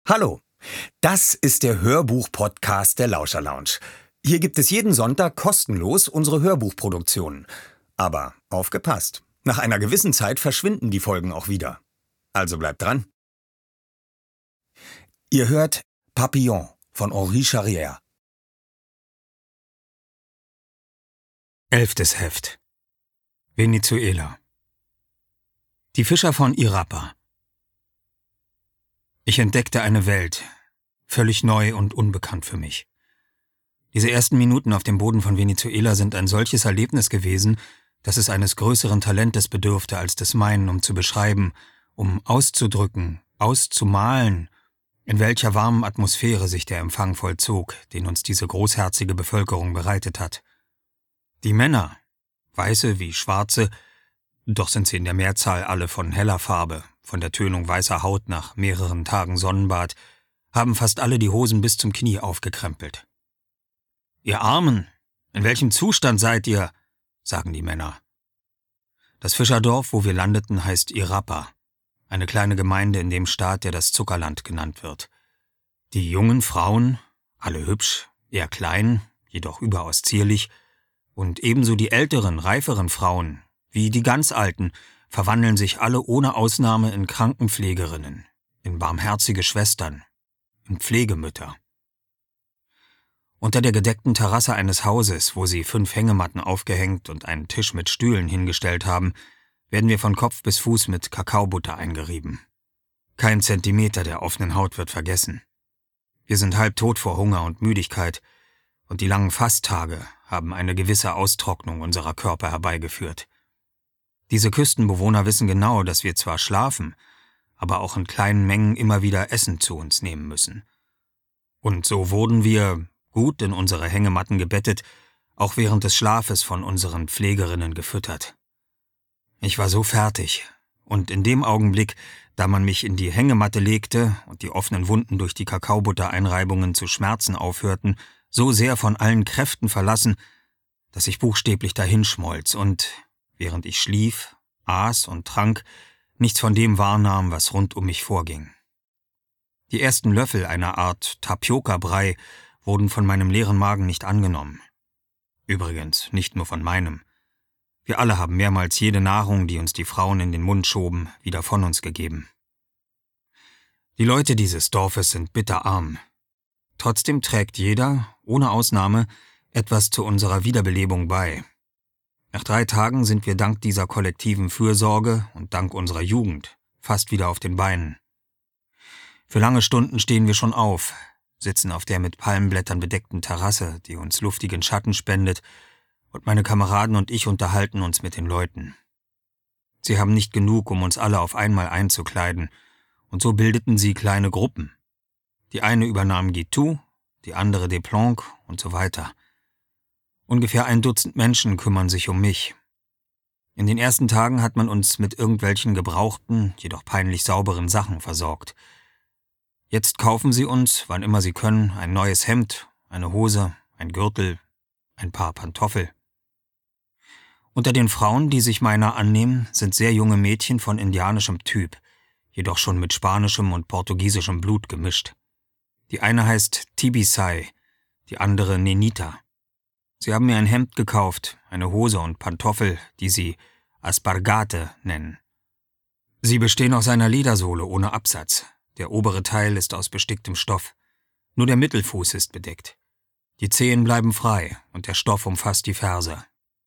Hallo, das ist der Hörbuch-Podcast der Lauscher Lounge. Hier gibt es jeden Sonntag kostenlos unsere Hörbuchproduktionen. Aber aufgepasst, nach einer gewissen Zeit verschwinden die Folgen auch wieder. Also bleibt dran. Ihr hört Papillon von Henri Charrière. 11. Heft. Venezuela. Die Fischer von Irapa. Ich entdeckte eine Welt, völlig neu und unbekannt für mich. Diese ersten Minuten auf dem Boden von Venezuela sind ein solches Erlebnis gewesen, dass es eines größeren Talentes bedurfte als des meinen, um zu beschreiben, um auszudrücken, auszumalen, in welcher warmen Atmosphäre sich der Empfang vollzog, den uns diese großherzige Bevölkerung bereitet hat. Die Männer, weiße wie schwarze, doch sind sie in der Mehrzahl alle von heller Farbe, von der Tönung weißer Haut nach mehreren Tagen Sonnenbad, haben fast alle die Hosen bis zum Knie aufgekrempelt. »Ihr Armen, in welchem Zustand seid ihr?« sagen die Männer. Das Fischerdorf, wo wir landeten, heißt Irapa, eine kleine Gemeinde in dem Staat, der das Zuckerland genannt wird. Die jungen Frauen, alle hübsch, eher klein, jedoch überaus zierlich, und ebenso die älteren, reiferen Frauen, wie die ganz Alten, verwandeln sich alle ohne Ausnahme in Krankenpflegerinnen, in barmherzige Schwestern, in Pflegemütter. Unter der gedeckten Terrasse eines Hauses, wo sie 5 Hängematten aufgehängt und einen Tisch mit Stühlen hingestellt haben, werden wir von Kopf bis Fuß mit Kakaobutter eingerieben. Kein Zentimeter der offenen Haut wird vergessen. Wir sind halbtot vor Hunger und Müdigkeit, und die langen Fasttage haben eine gewisse Austrocknung unserer Körper herbeigeführt. Diese Küstenbewohner wissen genau, dass wir zwar schlafen, aber auch in kleinen Mengen immer wieder Essen zu uns nehmen müssen. Und so wurden wir, gut in unsere Hängematten gebettet, auch während des Schlafes von unseren Pflegerinnen gefüttert. Ich war so fertig, und in dem Augenblick, da man mich in die Hängematte legte und die offenen Wunden durch die Kakaobuttereinreibungen zu schmerzen aufhörten, so sehr von allen Kräften verlassen, dass ich buchstäblich dahinschmolz und, während ich schlief, aß und trank, nichts von dem wahrnahm, was rund um mich vorging. Die ersten Löffel einer Art Tapioca-Brei wurden von meinem leeren Magen nicht angenommen. Übrigens nicht nur von meinem. Wir alle haben mehrmals jede Nahrung, die uns die Frauen in den Mund schoben, wieder von uns gegeben. Die Leute dieses Dorfes sind bitterarm. Trotzdem trägt jeder, ohne Ausnahme, etwas zu unserer Wiederbelebung bei. Nach 3 Tagen sind wir dank dieser kollektiven Fürsorge und dank unserer Jugend fast wieder auf den Beinen. Für lange Stunden stehen wir schon auf, sitzen auf der mit Palmenblättern bedeckten Terrasse, die uns luftigen Schatten spendet, und meine Kameraden und ich unterhalten uns mit den Leuten. Sie haben nicht genug, um uns alle auf einmal einzukleiden, und so bildeten sie kleine Gruppen. Die eine übernahm Guitou, die andere des Planques und so weiter. Ungefähr 1 Dutzend Menschen kümmern sich um mich. In den ersten Tagen hat man uns mit irgendwelchen gebrauchten, jedoch peinlich sauberen Sachen versorgt. Jetzt kaufen sie uns, wann immer sie können, ein neues Hemd, eine Hose, ein Gürtel, ein paar Pantoffel. Unter den Frauen, die sich meiner annehmen, sind sehr junge Mädchen von indianischem Typ, jedoch schon mit spanischem und portugiesischem Blut gemischt. Die eine heißt Tibisay, die andere Nenita. Sie haben mir ein Hemd gekauft, eine Hose und Pantoffel, die sie Aspargate nennen. Sie bestehen aus einer Ledersohle ohne Absatz. Der obere Teil ist aus besticktem Stoff. Nur der Mittelfuß ist bedeckt. Die Zehen bleiben frei und der Stoff umfasst die Ferse.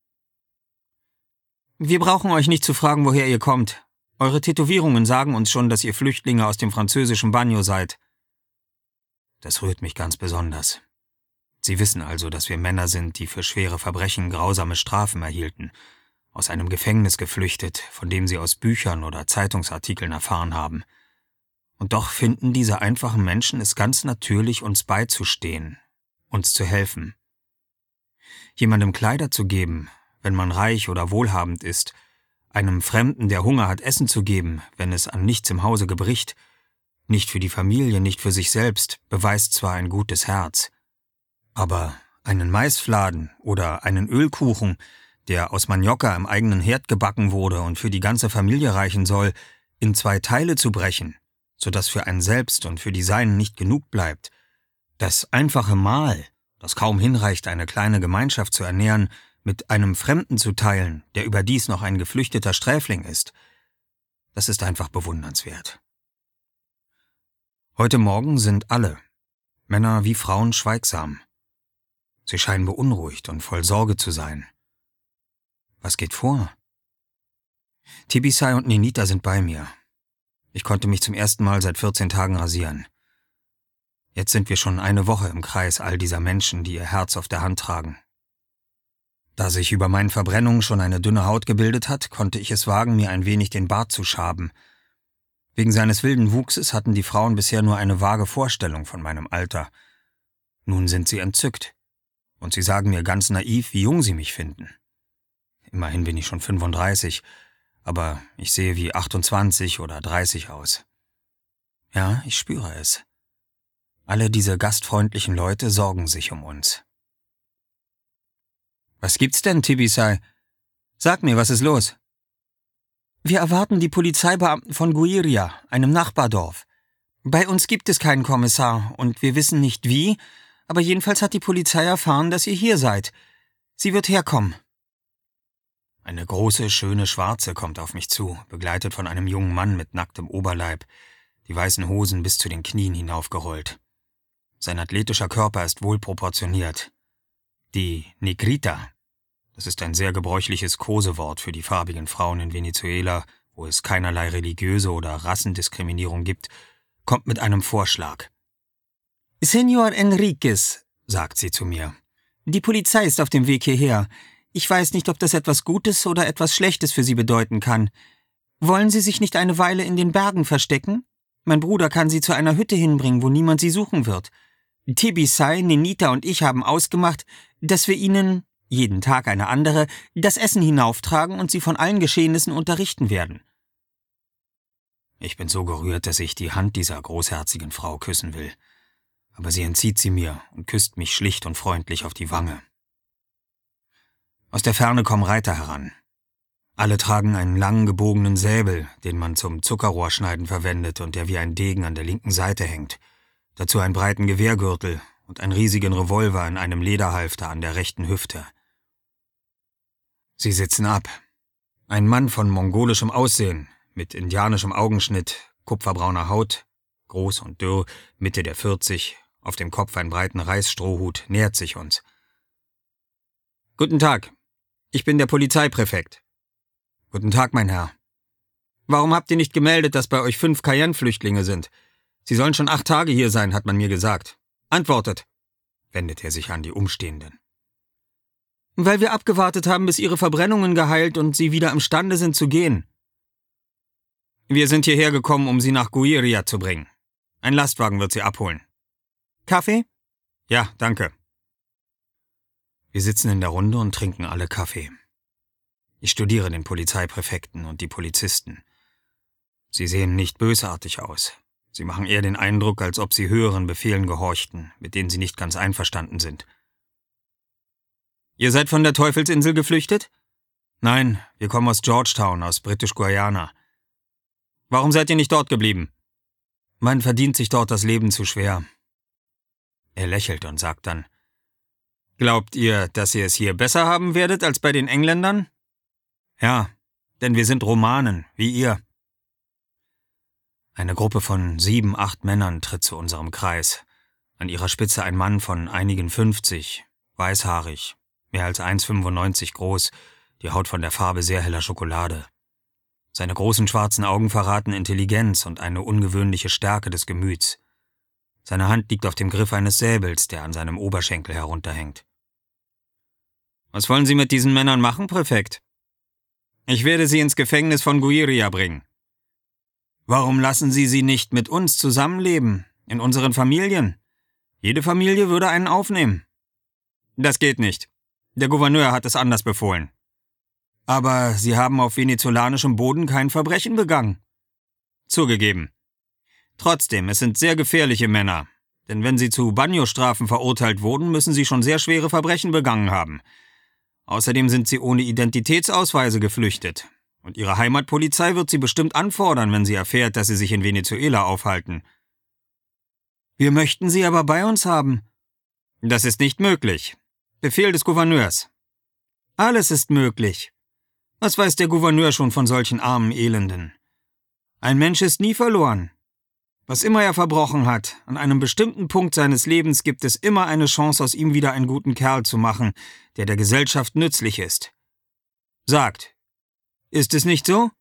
Wir brauchen euch nicht zu fragen, woher ihr kommt. Eure Tätowierungen sagen uns schon, dass ihr Flüchtlinge aus dem französischen Bagno seid. Das rührt mich ganz besonders. Sie wissen also, dass wir Männer sind, die für schwere Verbrechen grausame Strafen erhielten, aus einem Gefängnis geflüchtet, von dem sie aus Büchern oder Zeitungsartikeln erfahren haben. Und doch finden diese einfachen Menschen es ganz natürlich, uns beizustehen, uns zu helfen. Jemandem Kleider zu geben, wenn man reich oder wohlhabend ist, einem Fremden, der Hunger hat, Essen zu geben, wenn es an nichts im Hause gebricht, nicht für die Familie, nicht für sich selbst, beweist zwar ein gutes Herz, aber einen Maisfladen oder einen Ölkuchen, der aus Manioka im eigenen Herd gebacken wurde und für die ganze Familie reichen soll, in 2 Teile zu brechen, sodass für einen selbst und für die Seinen nicht genug bleibt. Das einfache Mahl, das kaum hinreicht, eine kleine Gemeinschaft zu ernähren, mit einem Fremden zu teilen, der überdies noch ein geflüchteter Sträfling ist, das ist einfach bewundernswert. Heute Morgen sind alle, Männer wie Frauen, schweigsam. Sie scheinen beunruhigt und voll Sorge zu sein. Was geht vor? Tibisay und Ninita sind bei mir. Ich konnte mich zum ersten Mal seit 14 Tagen rasieren. Jetzt sind wir schon eine Woche im Kreis all dieser Menschen, die ihr Herz auf der Hand tragen. Da sich über meinen Verbrennungen schon eine dünne Haut gebildet hat, konnte ich es wagen, mir ein wenig den Bart zu schaben. Wegen seines wilden Wuchses hatten die Frauen bisher nur eine vage Vorstellung von meinem Alter. Nun sind sie entzückt. Und sie sagen mir ganz naiv, wie jung sie mich finden. Immerhin bin ich schon 35, aber ich sehe wie 28 oder 30 aus. Ja, ich spüre es. Alle diese gastfreundlichen Leute sorgen sich um uns. »Was gibt's denn, Tibisay? Sag mir, was ist los?« »Wir erwarten die Polizeibeamten von Guiria, einem Nachbardorf. Bei uns gibt es keinen Kommissar und wir wissen nicht wie, aber jedenfalls hat die Polizei erfahren, dass ihr hier seid. Sie wird herkommen.« Eine große, schöne Schwarze kommt auf mich zu, begleitet von einem jungen Mann mit nacktem Oberleib, die weißen Hosen bis zu den Knien hinaufgerollt. Sein athletischer Körper ist wohlproportioniert. Die Negrita, das ist ein sehr gebräuchliches Kosewort für die farbigen Frauen in Venezuela, wo es keinerlei religiöse oder Rassendiskriminierung gibt, kommt mit einem Vorschlag. »Señor Enriquez«, sagt sie zu mir, »die Polizei ist auf dem Weg hierher. Ich weiß nicht, ob das etwas Gutes oder etwas Schlechtes für Sie bedeuten kann. Wollen Sie sich nicht eine Weile in den Bergen verstecken? Mein Bruder kann Sie zu einer Hütte hinbringen, wo niemand Sie suchen wird. Tibisay, Ninita und ich haben ausgemacht, dass wir Ihnen, jeden Tag eine andere, das Essen hinauftragen und Sie von allen Geschehnissen unterrichten werden.« Ich bin so gerührt, dass ich die Hand dieser großherzigen Frau küssen will. Aber sie entzieht sie mir und küsst mich schlicht und freundlich auf die Wange. Aus der Ferne kommen Reiter heran. Alle tragen einen langen gebogenen Säbel, den man zum Zuckerrohrschneiden verwendet und der wie ein Degen an der linken Seite hängt. Dazu einen breiten Gewehrgürtel und einen riesigen Revolver in einem Lederhalfter an der rechten Hüfte. Sie sitzen ab. Ein Mann von mongolischem Aussehen, mit indianischem Augenschnitt, kupferbrauner Haut, groß und dürr, Mitte der 40, auf dem Kopf einen breiten Reisstrohhut, nähert sich uns. »Guten Tag, ich bin der Polizeipräfekt.« »Guten Tag, mein Herr.« »Warum habt ihr nicht gemeldet, dass bei euch 5 Cayenne-Flüchtlinge sind? Sie sollen schon 8 Tage hier sein, hat man mir gesagt. Antwortet«, wendet er sich an die Umstehenden. »Weil wir abgewartet haben, bis ihre Verbrennungen geheilt und sie wieder imstande sind zu gehen.« »Wir sind hierher gekommen, um sie nach Guiria zu bringen. Ein Lastwagen wird sie abholen.« »Kaffee?« »Ja, danke.« Wir sitzen in der Runde und trinken alle Kaffee. Ich studiere den Polizeipräfekten und die Polizisten. Sie sehen nicht bösartig aus. Sie machen eher den Eindruck, als ob sie höheren Befehlen gehorchten, mit denen sie nicht ganz einverstanden sind. »Ihr seid von der Teufelsinsel geflüchtet?« »Nein, wir kommen aus Georgetown, aus British-Guiana.« »Warum seid ihr nicht dort geblieben?« »Man verdient sich dort das Leben zu schwer.« Er lächelt und sagt dann, »Glaubt ihr, dass ihr es hier besser haben werdet als bei den Engländern?« »Ja, denn wir sind Romanen, wie ihr.« Eine Gruppe von 7, 8 Männern tritt zu unserem Kreis. An ihrer Spitze ein Mann von einigen 50, weißhaarig, mehr als 1,95 groß, die Haut von der Farbe sehr heller Schokolade. Seine großen schwarzen Augen verraten Intelligenz und eine ungewöhnliche Stärke des Gemüts. Seine Hand liegt auf dem Griff eines Säbels, der an seinem Oberschenkel herunterhängt. »Was wollen Sie mit diesen Männern machen, Präfekt?« »Ich werde sie ins Gefängnis von Guiria bringen.« »Warum lassen Sie sie nicht mit uns zusammenleben, in unseren Familien? Jede Familie würde einen aufnehmen.« »Das geht nicht. Der Gouverneur hat es anders befohlen.« »Aber Sie haben auf venezolanischem Boden kein Verbrechen begangen.« »Zugegeben. Trotzdem, es sind sehr gefährliche Männer, denn wenn sie zu Banjo-Strafen verurteilt wurden, müssen sie schon sehr schwere Verbrechen begangen haben. Außerdem sind sie ohne Identitätsausweise geflüchtet. Und Ihre Heimatpolizei wird Sie bestimmt anfordern, wenn sie erfährt, dass Sie sich in Venezuela aufhalten. Wir möchten Sie aber bei uns haben. Das ist nicht möglich. Befehl des Gouverneurs. Alles ist möglich. Was weiß der Gouverneur schon von solchen armen Elenden? Ein Mensch ist nie verloren. Was immer er verbrochen hat, an einem bestimmten Punkt seines Lebens gibt es immer eine Chance, aus ihm wieder einen guten Kerl zu machen, der der Gesellschaft nützlich ist. Sagt, ist es nicht so?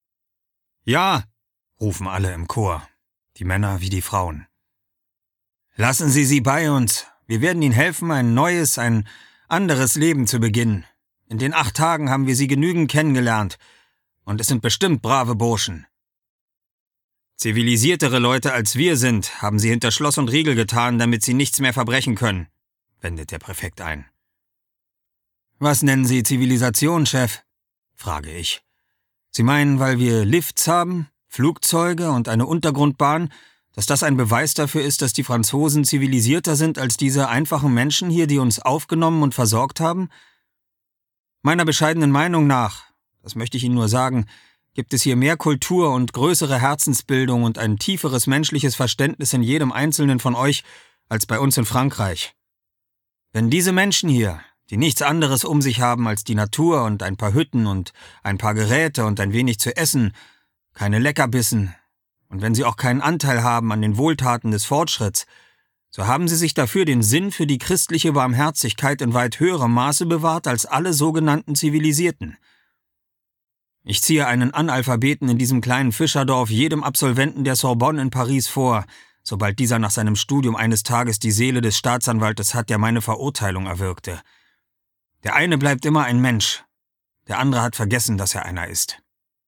Ja, rufen alle im Chor, die Männer wie die Frauen. Lassen Sie sie bei uns. Wir werden Ihnen helfen, ein neues, ein anderes Leben zu beginnen. In den 8 Tagen haben wir Sie genügend kennengelernt. Und es sind bestimmt brave Burschen. Zivilisiertere Leute als wir sind, haben Sie hinter Schloss und Riegel getan, damit Sie nichts mehr verbrechen können, wendet der Präfekt ein. Was nennen Sie Zivilisation, Chef? Frage ich. Sie meinen, weil wir Lifts haben, Flugzeuge und eine Untergrundbahn, dass das ein Beweis dafür ist, dass die Franzosen zivilisierter sind als diese einfachen Menschen hier, die uns aufgenommen und versorgt haben? Meiner bescheidenen Meinung nach, das möchte ich Ihnen nur sagen, gibt es hier mehr Kultur und größere Herzensbildung und ein tieferes menschliches Verständnis in jedem Einzelnen von euch als bei uns in Frankreich. Wenn diese Menschen hier, die nichts anderes um sich haben als die Natur und ein paar Hütten und ein paar Geräte und ein wenig zu essen, keine Leckerbissen, und wenn sie auch keinen Anteil haben an den Wohltaten des Fortschritts, so haben sie sich dafür den Sinn für die christliche Barmherzigkeit in weit höherem Maße bewahrt als alle sogenannten Zivilisierten. Ich ziehe einen Analphabeten in diesem kleinen Fischerdorf jedem Absolventen der Sorbonne in Paris vor, sobald dieser nach seinem Studium eines Tages die Seele des Staatsanwaltes hat, der meine Verurteilung erwirkte. Der eine bleibt immer ein Mensch, der andere hat vergessen, dass er einer ist.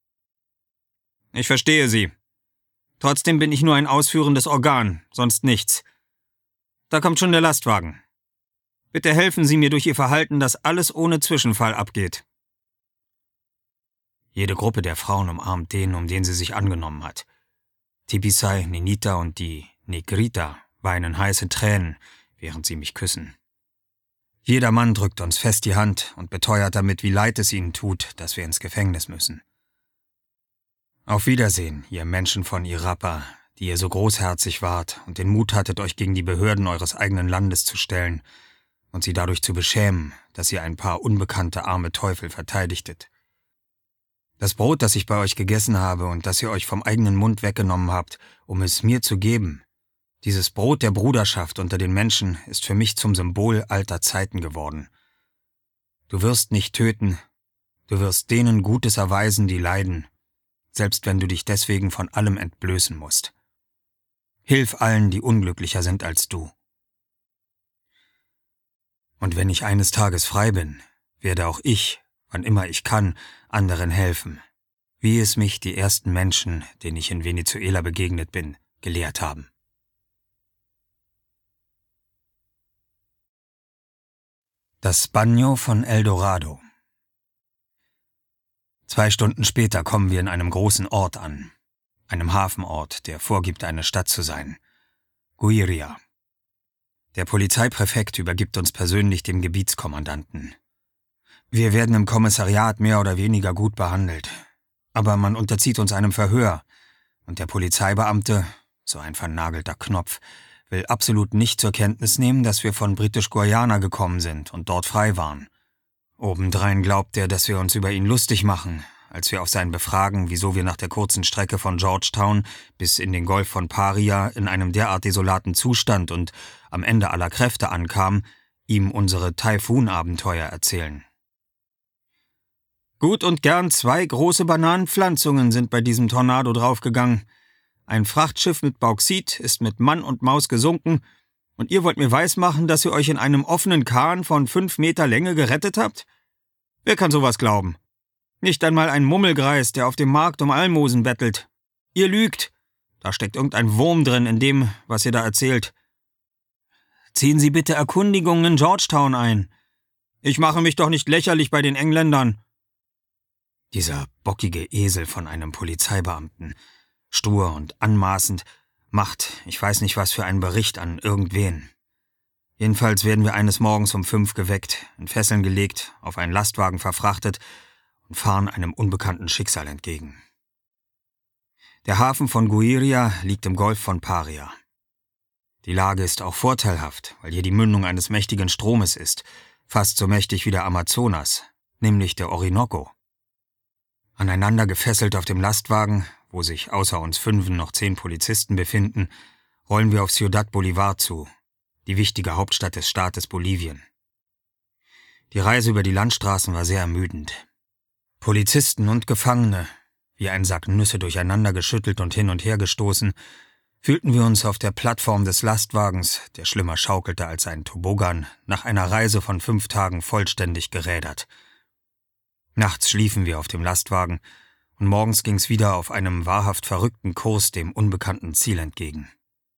Ich verstehe Sie. Trotzdem bin ich nur ein ausführendes Organ, sonst nichts. Da kommt schon der Lastwagen. Bitte helfen Sie mir durch Ihr Verhalten, dass alles ohne Zwischenfall abgeht. Jede Gruppe der Frauen umarmt den, um den sie sich angenommen hat. Tipisay, Ninita und die Negrita weinen heiße Tränen, während sie mich küssen. Jeder Mann drückt uns fest die Hand und beteuert damit, wie leid es ihnen tut, dass wir ins Gefängnis müssen. Auf Wiedersehen, ihr Menschen von Irapa, die ihr so großherzig wart und den Mut hattet, euch gegen die Behörden eures eigenen Landes zu stellen und sie dadurch zu beschämen, dass ihr ein paar unbekannte arme Teufel verteidigtet. Das Brot, das ich bei euch gegessen habe und das ihr euch vom eigenen Mund weggenommen habt, um es mir zu geben, dieses Brot der Bruderschaft unter den Menschen ist für mich zum Symbol alter Zeiten geworden. Du wirst nicht töten, du wirst denen Gutes erweisen, die leiden, selbst wenn du dich deswegen von allem entblößen musst. Hilf allen, die unglücklicher sind als du. Und wenn ich eines Tages frei bin, werde auch ich, wann immer ich kann, anderen helfen, wie es mich die ersten Menschen, denen ich in Venezuela begegnet bin, gelehrt haben. Das Bagno von El Dorado. 2 Stunden später kommen wir in einem großen Ort an, einem Hafenort, der vorgibt, eine Stadt zu sein. Guiria. Der Polizeipräfekt übergibt uns persönlich dem Gebietskommandanten. Wir werden im Kommissariat mehr oder weniger gut behandelt, aber man unterzieht uns einem Verhör und der Polizeibeamte, so ein vernagelter Knopf, will absolut nicht zur Kenntnis nehmen, dass wir von Britisch-Guayana gekommen sind und dort frei waren. Obendrein glaubt er, dass wir uns über ihn lustig machen, als wir auf sein Befragen, wieso wir nach der kurzen Strecke von Georgetown bis in den Golf von Paria in einem derart desolaten Zustand und am Ende aller Kräfte ankamen, ihm unsere Taifun-Abenteuer erzählen. Gut und gern 2 große Bananenpflanzungen sind bei diesem Tornado draufgegangen. Ein Frachtschiff mit Bauxit ist mit Mann und Maus gesunken, und ihr wollt mir weismachen, dass ihr euch in einem offenen Kahn von 5 Meter Länge gerettet habt? Wer kann sowas glauben? Nicht einmal ein Mummelgreis, der auf dem Markt um Almosen bettelt. Ihr lügt. Da steckt irgendein Wurm drin in dem, was ihr da erzählt. Ziehen Sie bitte Erkundigungen in Georgetown ein. Ich mache mich doch nicht lächerlich bei den Engländern. Dieser bockige Esel von einem Polizeibeamten, stur und anmaßend, macht, ich weiß nicht was für einen Bericht an irgendwen. Jedenfalls werden wir eines Morgens um 5 geweckt, in Fesseln gelegt, auf einen Lastwagen verfrachtet und fahren einem unbekannten Schicksal entgegen. Der Hafen von Güiria liegt im Golf von Paria. Die Lage ist auch vorteilhaft, weil hier die Mündung eines mächtigen Stromes ist, fast so mächtig wie der Amazonas, nämlich der Orinoco. Aneinander gefesselt auf dem Lastwagen, wo sich außer uns 5 noch 10 Polizisten befinden, rollen wir auf Ciudad Bolívar zu, die wichtige Hauptstadt des Staates Bolivien. Die Reise über die Landstraßen war sehr ermüdend. Polizisten und Gefangene, wie ein Sack Nüsse durcheinander geschüttelt und hin und her gestoßen, fühlten wir uns auf der Plattform des Lastwagens, der schlimmer schaukelte als ein Toboggan, nach einer Reise von 5 Tagen vollständig gerädert. Nachts schliefen wir auf dem Lastwagen und morgens ging's wieder auf einem wahrhaft verrückten Kurs dem unbekannten Ziel entgegen.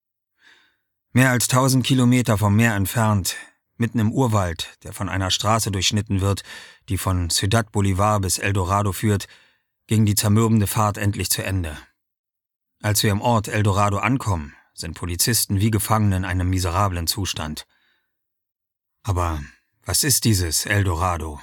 Mehr als 1000 Kilometer vom Meer entfernt, mitten im Urwald, der von einer Straße durchschnitten wird, die von Ciudad Bolívar bis El Dorado führt, ging die zermürbende Fahrt endlich zu Ende. Als wir im Ort El Dorado ankommen, sind Polizisten wie Gefangene in einem miserablen Zustand. Aber was ist dieses El Dorado?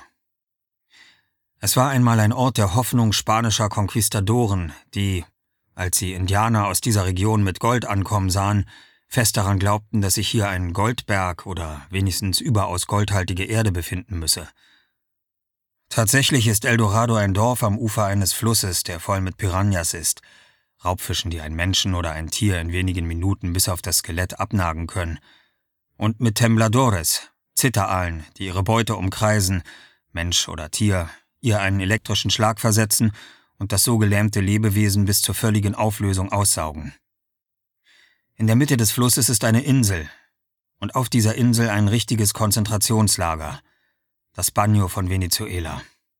Es war einmal ein Ort der Hoffnung spanischer Konquistadoren, die, als sie Indianer aus dieser Region mit Gold ankommen sahen, fest daran glaubten, dass sich hier ein Goldberg oder wenigstens überaus goldhaltige Erde befinden müsse. Tatsächlich ist El Dorado ein Dorf am Ufer eines Flusses, der voll mit Piranhas ist, Raubfischen, die ein Menschen oder ein Tier in wenigen Minuten bis auf das Skelett abnagen können, und mit Tembladores, Zitteraalen, die ihre Beute umkreisen, Mensch oder Tier, ihr einen elektrischen Schlag versetzen und das so gelähmte Lebewesen bis zur völligen Auflösung aussaugen. In der Mitte des Flusses ist eine Insel und auf dieser Insel ein richtiges Konzentrationslager, das Baño von Venezuela.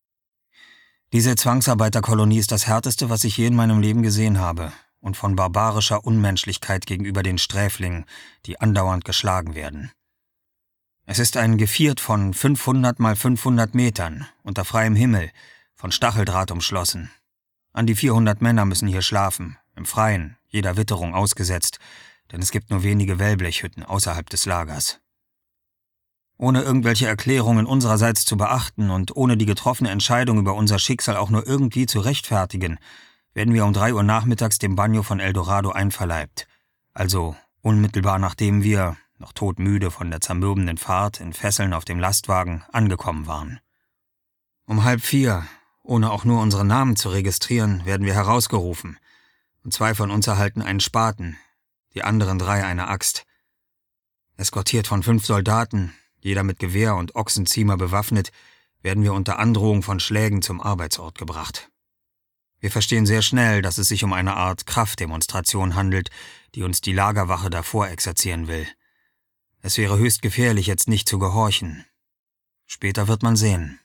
Diese Zwangsarbeiterkolonie ist das Härteste, was ich je in meinem Leben gesehen habe und von barbarischer Unmenschlichkeit gegenüber den Sträflingen, die andauernd geschlagen werden. Es ist ein Geviert von 500 mal 500 Metern, unter freiem Himmel, von Stacheldraht umschlossen. An die 400 Männer müssen hier schlafen, im Freien, jeder Witterung ausgesetzt, denn es gibt nur wenige Wellblechhütten außerhalb des Lagers. Ohne irgendwelche Erklärungen unsererseits zu beachten und ohne die getroffene Entscheidung über unser Schicksal auch nur irgendwie zu rechtfertigen, werden wir um 3 Uhr nachmittags dem Baño von El Dorado einverleibt, also unmittelbar nachdem wir, noch todmüde von der zermürbenden Fahrt in Fesseln auf dem Lastwagen, angekommen waren. Um 3:30, ohne auch nur unsere Namen zu registrieren, werden wir herausgerufen, und 2 von uns erhalten einen Spaten, die anderen 3 eine Axt. Eskortiert von 5 Soldaten, jeder mit Gewehr und Ochsenziemer bewaffnet, werden wir unter Androhung von Schlägen zum Arbeitsort gebracht. Wir verstehen sehr schnell, dass es sich um eine Art Kraftdemonstration handelt, die uns die Lagerwache davor exerzieren will. Es wäre höchst gefährlich, jetzt nicht zu gehorchen. Später wird man sehen.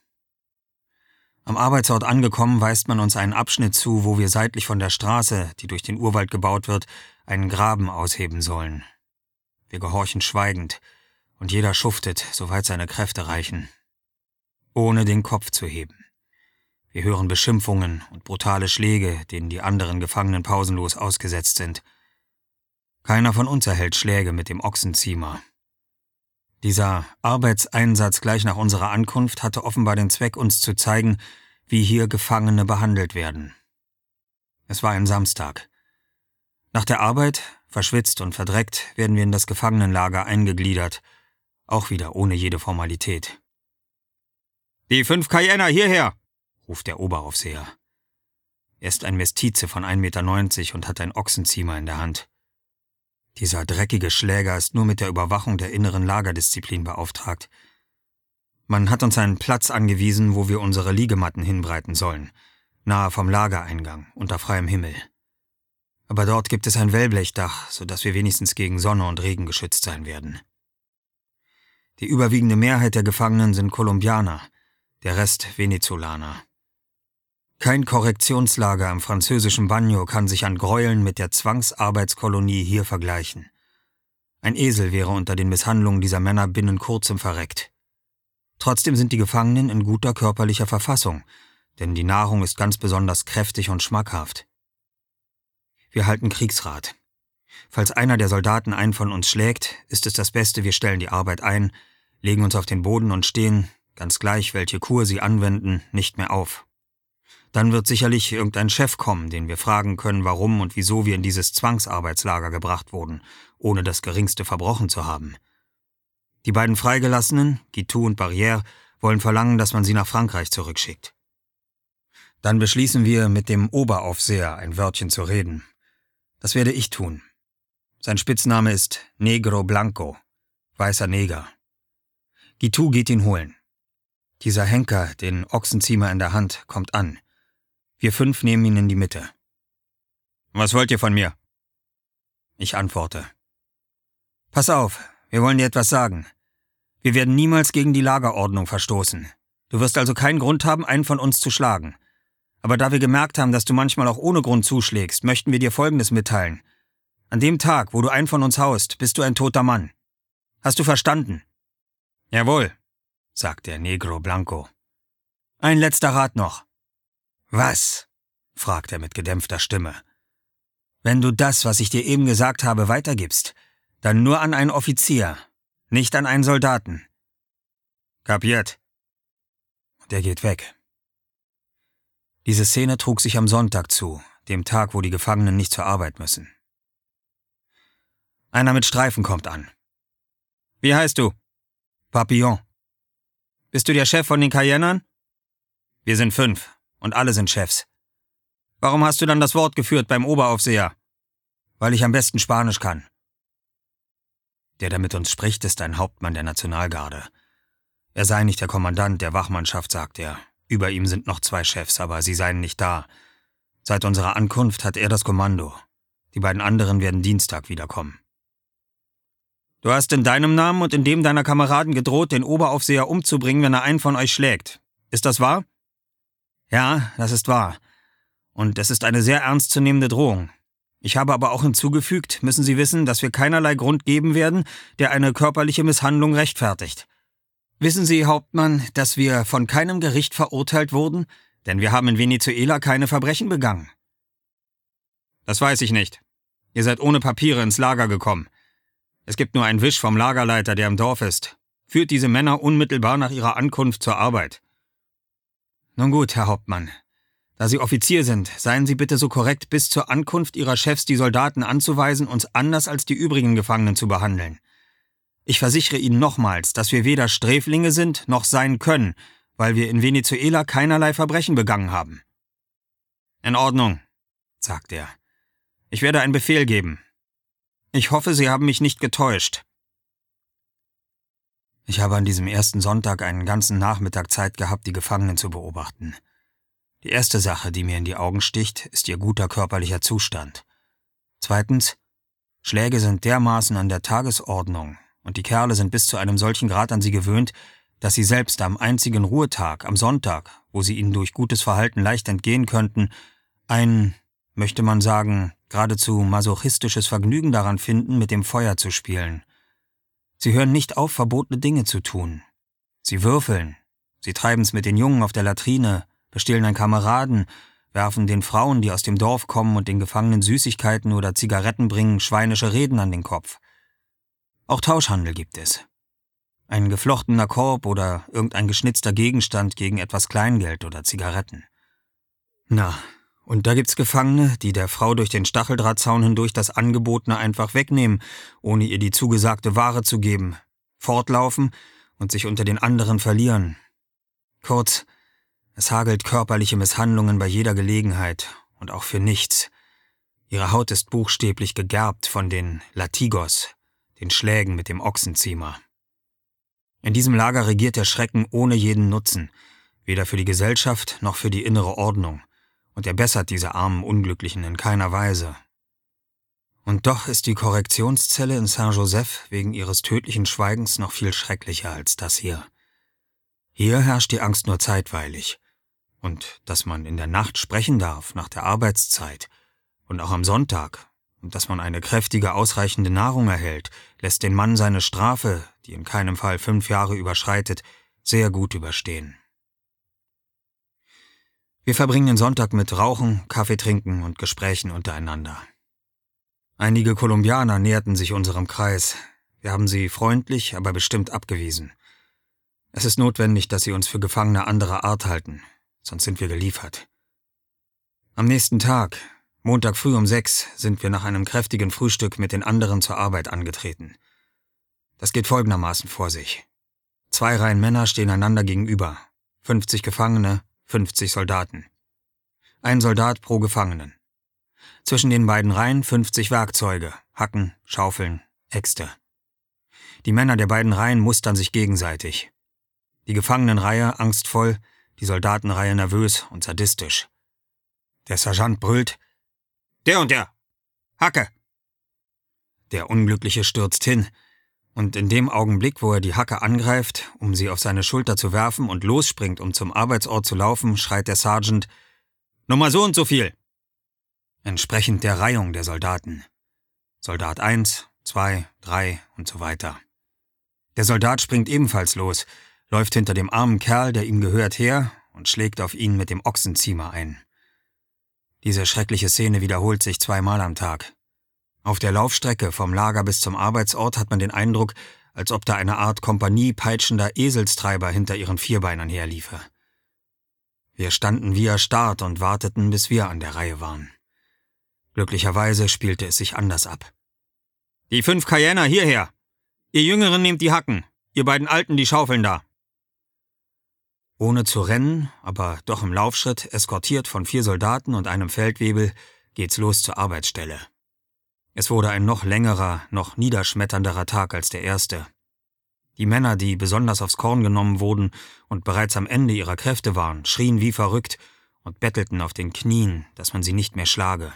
Am Arbeitsort angekommen, weist man uns einen Abschnitt zu, wo wir seitlich von der Straße, die durch den Urwald gebaut wird, einen Graben ausheben sollen. Wir gehorchen schweigend, und jeder schuftet, soweit seine Kräfte reichen, ohne den Kopf zu heben. Wir hören Beschimpfungen und brutale Schläge, denen die anderen Gefangenen pausenlos ausgesetzt sind. Keiner von uns erhält Schläge mit dem Ochsenziemer. Dieser Arbeitseinsatz gleich nach unserer Ankunft hatte offenbar den Zweck, uns zu zeigen, wie hier Gefangene behandelt werden. Es war ein Samstag. Nach der Arbeit, verschwitzt und verdreckt, werden wir in das Gefangenenlager eingegliedert, auch wieder ohne jede Formalität. »Die 5 Cayenner hierher«, ruft der Oberaufseher. Er ist ein Mestize von 1,90 Meter und hat ein Ochsenziemer in der Hand. Dieser dreckige Schläger ist nur mit der Überwachung der inneren Lagerdisziplin beauftragt. Man hat uns einen Platz angewiesen, wo wir unsere Liegematten hinbreiten sollen, nahe vom Lagereingang, unter freiem Himmel. Aber dort gibt es ein Wellblechdach, sodass wir wenigstens gegen Sonne und Regen geschützt sein werden. Die überwiegende Mehrheit der Gefangenen sind Kolumbianer, der Rest Venezolaner. Kein Korrektionslager im französischen Baño kann sich an Gräueln mit der Zwangsarbeitskolonie hier vergleichen. Ein Esel wäre unter den Misshandlungen dieser Männer binnen kurzem verreckt. Trotzdem sind die Gefangenen in guter körperlicher Verfassung, denn die Nahrung ist ganz besonders kräftig und schmackhaft. Wir halten Kriegsrat. Falls einer der Soldaten einen von uns schlägt, ist es das Beste, wir stellen die Arbeit ein, legen uns auf den Boden und stehen, ganz gleich welche Kur sie anwenden, nicht mehr auf. Dann wird sicherlich irgendein Chef kommen, den wir fragen können, warum und wieso wir in dieses Zwangsarbeitslager gebracht wurden, ohne das geringste verbrochen zu haben. Die beiden Freigelassenen, Guitou und Barrière, wollen verlangen, dass man sie nach Frankreich zurückschickt. Dann beschließen wir, mit dem Oberaufseher ein Wörtchen zu reden. Das werde ich tun. Sein Spitzname ist Negro Blanco, weißer Neger. Guitou geht ihn holen. Dieser Henker, den Ochsenziemer in der Hand, kommt an. Wir 5 nehmen ihn in die Mitte. »Was wollt ihr von mir?« Ich antworte. »Pass auf, wir wollen dir etwas sagen. Wir werden niemals gegen die Lagerordnung verstoßen. Du wirst also keinen Grund haben, einen von uns zu schlagen. Aber da wir gemerkt haben, dass du manchmal auch ohne Grund zuschlägst, möchten wir dir Folgendes mitteilen. An dem Tag, wo du einen von uns haust, bist du ein toter Mann. Hast du verstanden?« »Jawohl«, sagt der Negro Blanco. »Ein letzter Rat noch.« »Was?«, fragt er mit gedämpfter Stimme. »Wenn du das, was ich dir eben gesagt habe, weitergibst, dann nur an einen Offizier, nicht an einen Soldaten.« »Kapiert.« Und er geht weg. Diese Szene trug sich am Sonntag zu, dem Tag, wo die Gefangenen nicht zur Arbeit müssen. Einer mit Streifen kommt an. »Wie heißt du?« »Papillon.« »Bist du der Chef von den Cayennern?« »Wir sind 5 und alle sind Chefs.« »Warum hast du dann das Wort geführt beim Oberaufseher?« »Weil ich am besten Spanisch kann.« Der mit uns spricht, ist ein Hauptmann der Nationalgarde. Er sei nicht der Kommandant der Wachmannschaft, sagt er. Über ihm sind noch 2 Chefs, aber sie seien nicht da. Seit unserer Ankunft hat er das Kommando. Die beiden anderen werden Dienstag wiederkommen. »Du hast in deinem Namen und in dem deiner Kameraden gedroht, den Oberaufseher umzubringen, wenn er einen von euch schlägt. Ist das wahr?« »Ja, das ist wahr. Und es ist eine sehr ernstzunehmende Drohung. Ich habe aber auch hinzugefügt, müssen Sie wissen, dass wir keinerlei Grund geben werden, der eine körperliche Misshandlung rechtfertigt. Wissen Sie, Hauptmann, dass wir von keinem Gericht verurteilt wurden, denn wir haben in Venezuela keine Verbrechen begangen?« »Das weiß ich nicht. Ihr seid ohne Papiere ins Lager gekommen. Es gibt nur einen Wisch vom Lagerleiter, der im Dorf ist. Führt diese Männer unmittelbar nach ihrer Ankunft zur Arbeit.« »Nun gut, Herr Hauptmann. Da Sie Offizier sind, seien Sie bitte so korrekt, bis zur Ankunft Ihrer Chefs die Soldaten anzuweisen, uns anders als die übrigen Gefangenen zu behandeln. Ich versichere Ihnen nochmals, dass wir weder Sträflinge sind noch sein können, weil wir in Venezuela keinerlei Verbrechen begangen haben.« »In Ordnung«, sagt er. »Ich werde einen Befehl geben. Ich hoffe, Sie haben mich nicht getäuscht.« Ich habe an diesem ersten Sonntag einen ganzen Nachmittag Zeit gehabt, die Gefangenen zu beobachten. Die erste Sache, die mir in die Augen sticht, ist ihr guter körperlicher Zustand. Zweitens, Schläge sind dermaßen an der Tagesordnung und die Kerle sind bis zu einem solchen Grad an sie gewöhnt, dass sie selbst am einzigen Ruhetag, am Sonntag, wo sie ihnen durch gutes Verhalten leicht entgehen könnten, ein, möchte man sagen, geradezu masochistisches Vergnügen daran finden, mit dem Feuer zu spielen. Sie hören nicht auf, verbotene Dinge zu tun. Sie würfeln, sie treiben's mit den Jungen auf der Latrine, bestehlen einen Kameraden, werfen den Frauen, die aus dem Dorf kommen und den Gefangenen Süßigkeiten oder Zigaretten bringen, schweinische Reden an den Kopf. Auch Tauschhandel gibt es. Ein geflochtener Korb oder irgendein geschnitzter Gegenstand gegen etwas Kleingeld oder Zigaretten. Na, und da gibt's Gefangene, die der Frau durch den Stacheldrahtzaun hindurch das Angebotene einfach wegnehmen, ohne ihr die zugesagte Ware zu geben, fortlaufen und sich unter den anderen verlieren. Kurz, es hagelt körperliche Misshandlungen bei jeder Gelegenheit und auch für nichts. Ihre Haut ist buchstäblich gegerbt von den Latigos, den Schlägen mit dem Ochsenziemer. In diesem Lager regiert der Schrecken ohne jeden Nutzen, weder für die Gesellschaft noch für die innere Ordnung, und er bessert diese armen Unglücklichen in keiner Weise. Und doch ist die Korrektionszelle in Saint-Joseph wegen ihres tödlichen Schweigens noch viel schrecklicher als das hier. Hier herrscht die Angst nur zeitweilig. Und dass man in der Nacht sprechen darf, nach der Arbeitszeit und auch am Sonntag, und dass man eine kräftige, ausreichende Nahrung erhält, lässt den Mann seine Strafe, die in keinem Fall 5 Jahre überschreitet, sehr gut überstehen. Wir verbringen den Sonntag mit Rauchen, Kaffee trinken und Gesprächen untereinander. Einige Kolumbianer näherten sich unserem Kreis. Wir haben sie freundlich, aber bestimmt abgewiesen. Es ist notwendig, dass sie uns für Gefangene anderer Art halten, sonst sind wir geliefert. Am nächsten Tag, Montag früh um 6, sind wir nach einem kräftigen Frühstück mit den anderen zur Arbeit angetreten. Das geht folgendermaßen vor sich. 2 Reihen Männer stehen einander gegenüber. 50 Gefangene, 50 Soldaten. Ein Soldat pro Gefangenen. Zwischen den beiden Reihen 50 Werkzeuge, Hacken, Schaufeln, Äxte. Die Männer der beiden Reihen mustern sich gegenseitig. Die Gefangenenreihe angstvoll, die Soldatenreihe nervös und sadistisch. Der Sergeant brüllt: »Der und der! Hacke!« Der Unglückliche stürzt hin, und in dem Augenblick, wo er die Hacke angreift, um sie auf seine Schulter zu werfen und losspringt, um zum Arbeitsort zu laufen, schreit der Sergeant: »Nummer so und so viel!« Entsprechend der Reihung der Soldaten. Soldat 1, 2, 3 und so weiter. Der Soldat springt ebenfalls los, läuft hinter dem armen Kerl, der ihm gehört, her und schlägt auf ihn mit dem Ochsenziemer ein. Diese schreckliche Szene wiederholt sich 2-mal am Tag. Auf der Laufstrecke vom Lager bis zum Arbeitsort hat man den Eindruck, als ob da eine Art Kompanie peitschender Eselstreiber hinter ihren Vierbeinern herliefe. Wir standen wie erstarrt und warteten, bis wir an der Reihe waren. Glücklicherweise spielte es sich anders ab. »Die 5 Cayenner hierher! Ihr Jüngeren nehmt die Hacken, ihr beiden Alten die Schaufeln da!« Ohne zu rennen, aber doch im Laufschritt, eskortiert von 4 Soldaten und einem Feldwebel, geht's los zur Arbeitsstelle. Es wurde ein noch längerer, noch niederschmetternderer Tag als der erste. Die Männer, die besonders aufs Korn genommen wurden und bereits am Ende ihrer Kräfte waren, schrien wie verrückt und bettelten auf den Knien, dass man sie nicht mehr schlage.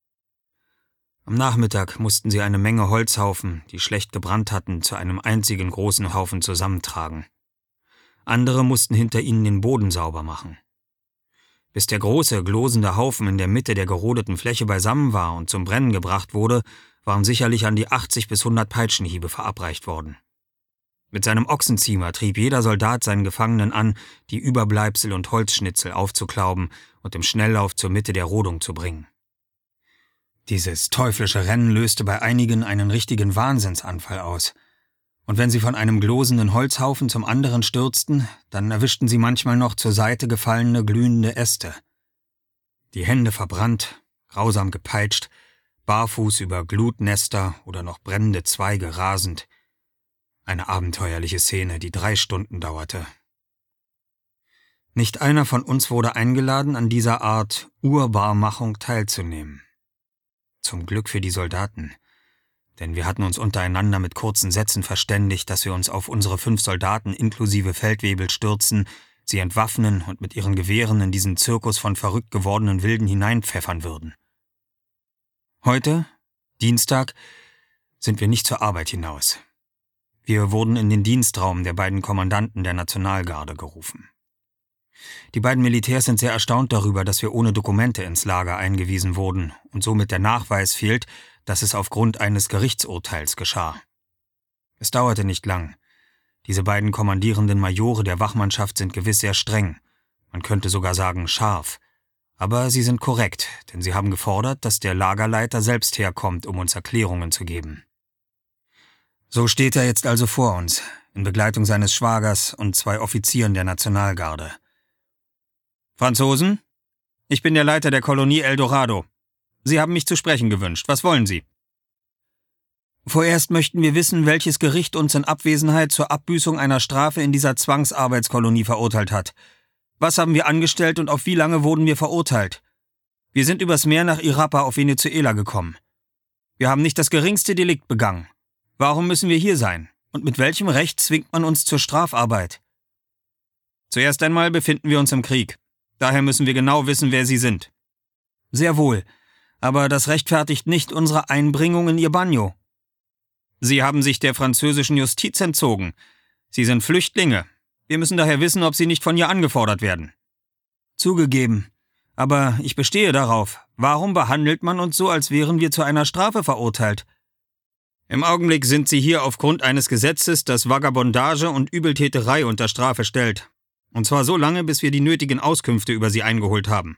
Am Nachmittag mussten sie eine Menge Holzhaufen, die schlecht gebrannt hatten, zu einem einzigen großen Haufen zusammentragen. Andere mussten hinter ihnen den Boden sauber machen. Bis der große, glosende Haufen in der Mitte der gerodeten Fläche beisammen war und zum Brennen gebracht wurde, waren sicherlich an die 80 bis 100 Peitschenhiebe verabreicht worden. Mit seinem Ochsenziemer trieb jeder Soldat seinen Gefangenen an, die Überbleibsel und Holzschnitzel aufzuklauben und im Schnelllauf zur Mitte der Rodung zu bringen. Dieses teuflische Rennen löste bei einigen einen richtigen Wahnsinnsanfall aus. Und wenn sie von einem glosenden Holzhaufen zum anderen stürzten, dann erwischten sie manchmal noch zur Seite gefallene, glühende Äste. Die Hände verbrannt, grausam gepeitscht, barfuß über Glutnester oder noch brennende Zweige rasend. Eine abenteuerliche Szene, die 3 Stunden dauerte. Nicht einer von uns wurde eingeladen, an dieser Art Urbarmachung teilzunehmen. Zum Glück für die Soldaten. Denn wir hatten uns untereinander mit kurzen Sätzen verständigt, dass wir uns auf unsere 5 Soldaten inklusive Feldwebel stürzen, sie entwaffnen und mit ihren Gewehren in diesen Zirkus von verrückt gewordenen Wilden hineinpfeffern würden. Heute, Dienstag, sind wir nicht zur Arbeit hinaus. Wir wurden in den Dienstraum der beiden Kommandanten der Nationalgarde gerufen. Die beiden Militärs sind sehr erstaunt darüber, dass wir ohne Dokumente ins Lager eingewiesen wurden und somit der Nachweis fehlt, dass es aufgrund eines Gerichtsurteils geschah. Es dauerte nicht lang. Diese beiden kommandierenden Majore der Wachmannschaft sind gewiss sehr streng, man könnte sogar sagen scharf. Aber sie sind korrekt, denn sie haben gefordert, dass der Lagerleiter selbst herkommt, um uns Erklärungen zu geben. So steht er jetzt also vor uns, in Begleitung seines Schwagers und 2 Offizieren der Nationalgarde. »Franzosen? Ich bin der Leiter der Kolonie Eldorado. Sie haben mich zu sprechen gewünscht. Was wollen Sie?« »Vorerst möchten wir wissen, welches Gericht uns in Abwesenheit zur Abbüßung einer Strafe in dieser Zwangsarbeitskolonie verurteilt hat. Was haben wir angestellt und auf wie lange wurden wir verurteilt? Wir sind übers Meer nach Irapa auf Venezuela gekommen. Wir haben nicht das geringste Delikt begangen. Warum müssen wir hier sein? Und mit welchem Recht zwingt man uns zur Strafarbeit?« »Zuerst einmal befinden wir uns im Krieg. Daher müssen wir genau wissen, wer Sie sind.« »Sehr wohl. Aber das rechtfertigt nicht unsere Einbringung in Ihr Bagno.« »Sie haben sich der französischen Justiz entzogen. Sie sind Flüchtlinge. Wir müssen daher wissen, ob Sie nicht von ihr angefordert werden.« »Zugegeben. Aber ich bestehe darauf. Warum behandelt man uns so, als wären wir zu einer Strafe verurteilt?« »Im Augenblick sind Sie hier aufgrund eines Gesetzes, das Vagabondage und Übeltäterei unter Strafe stellt. Und zwar so lange, bis wir die nötigen Auskünfte über Sie eingeholt haben.«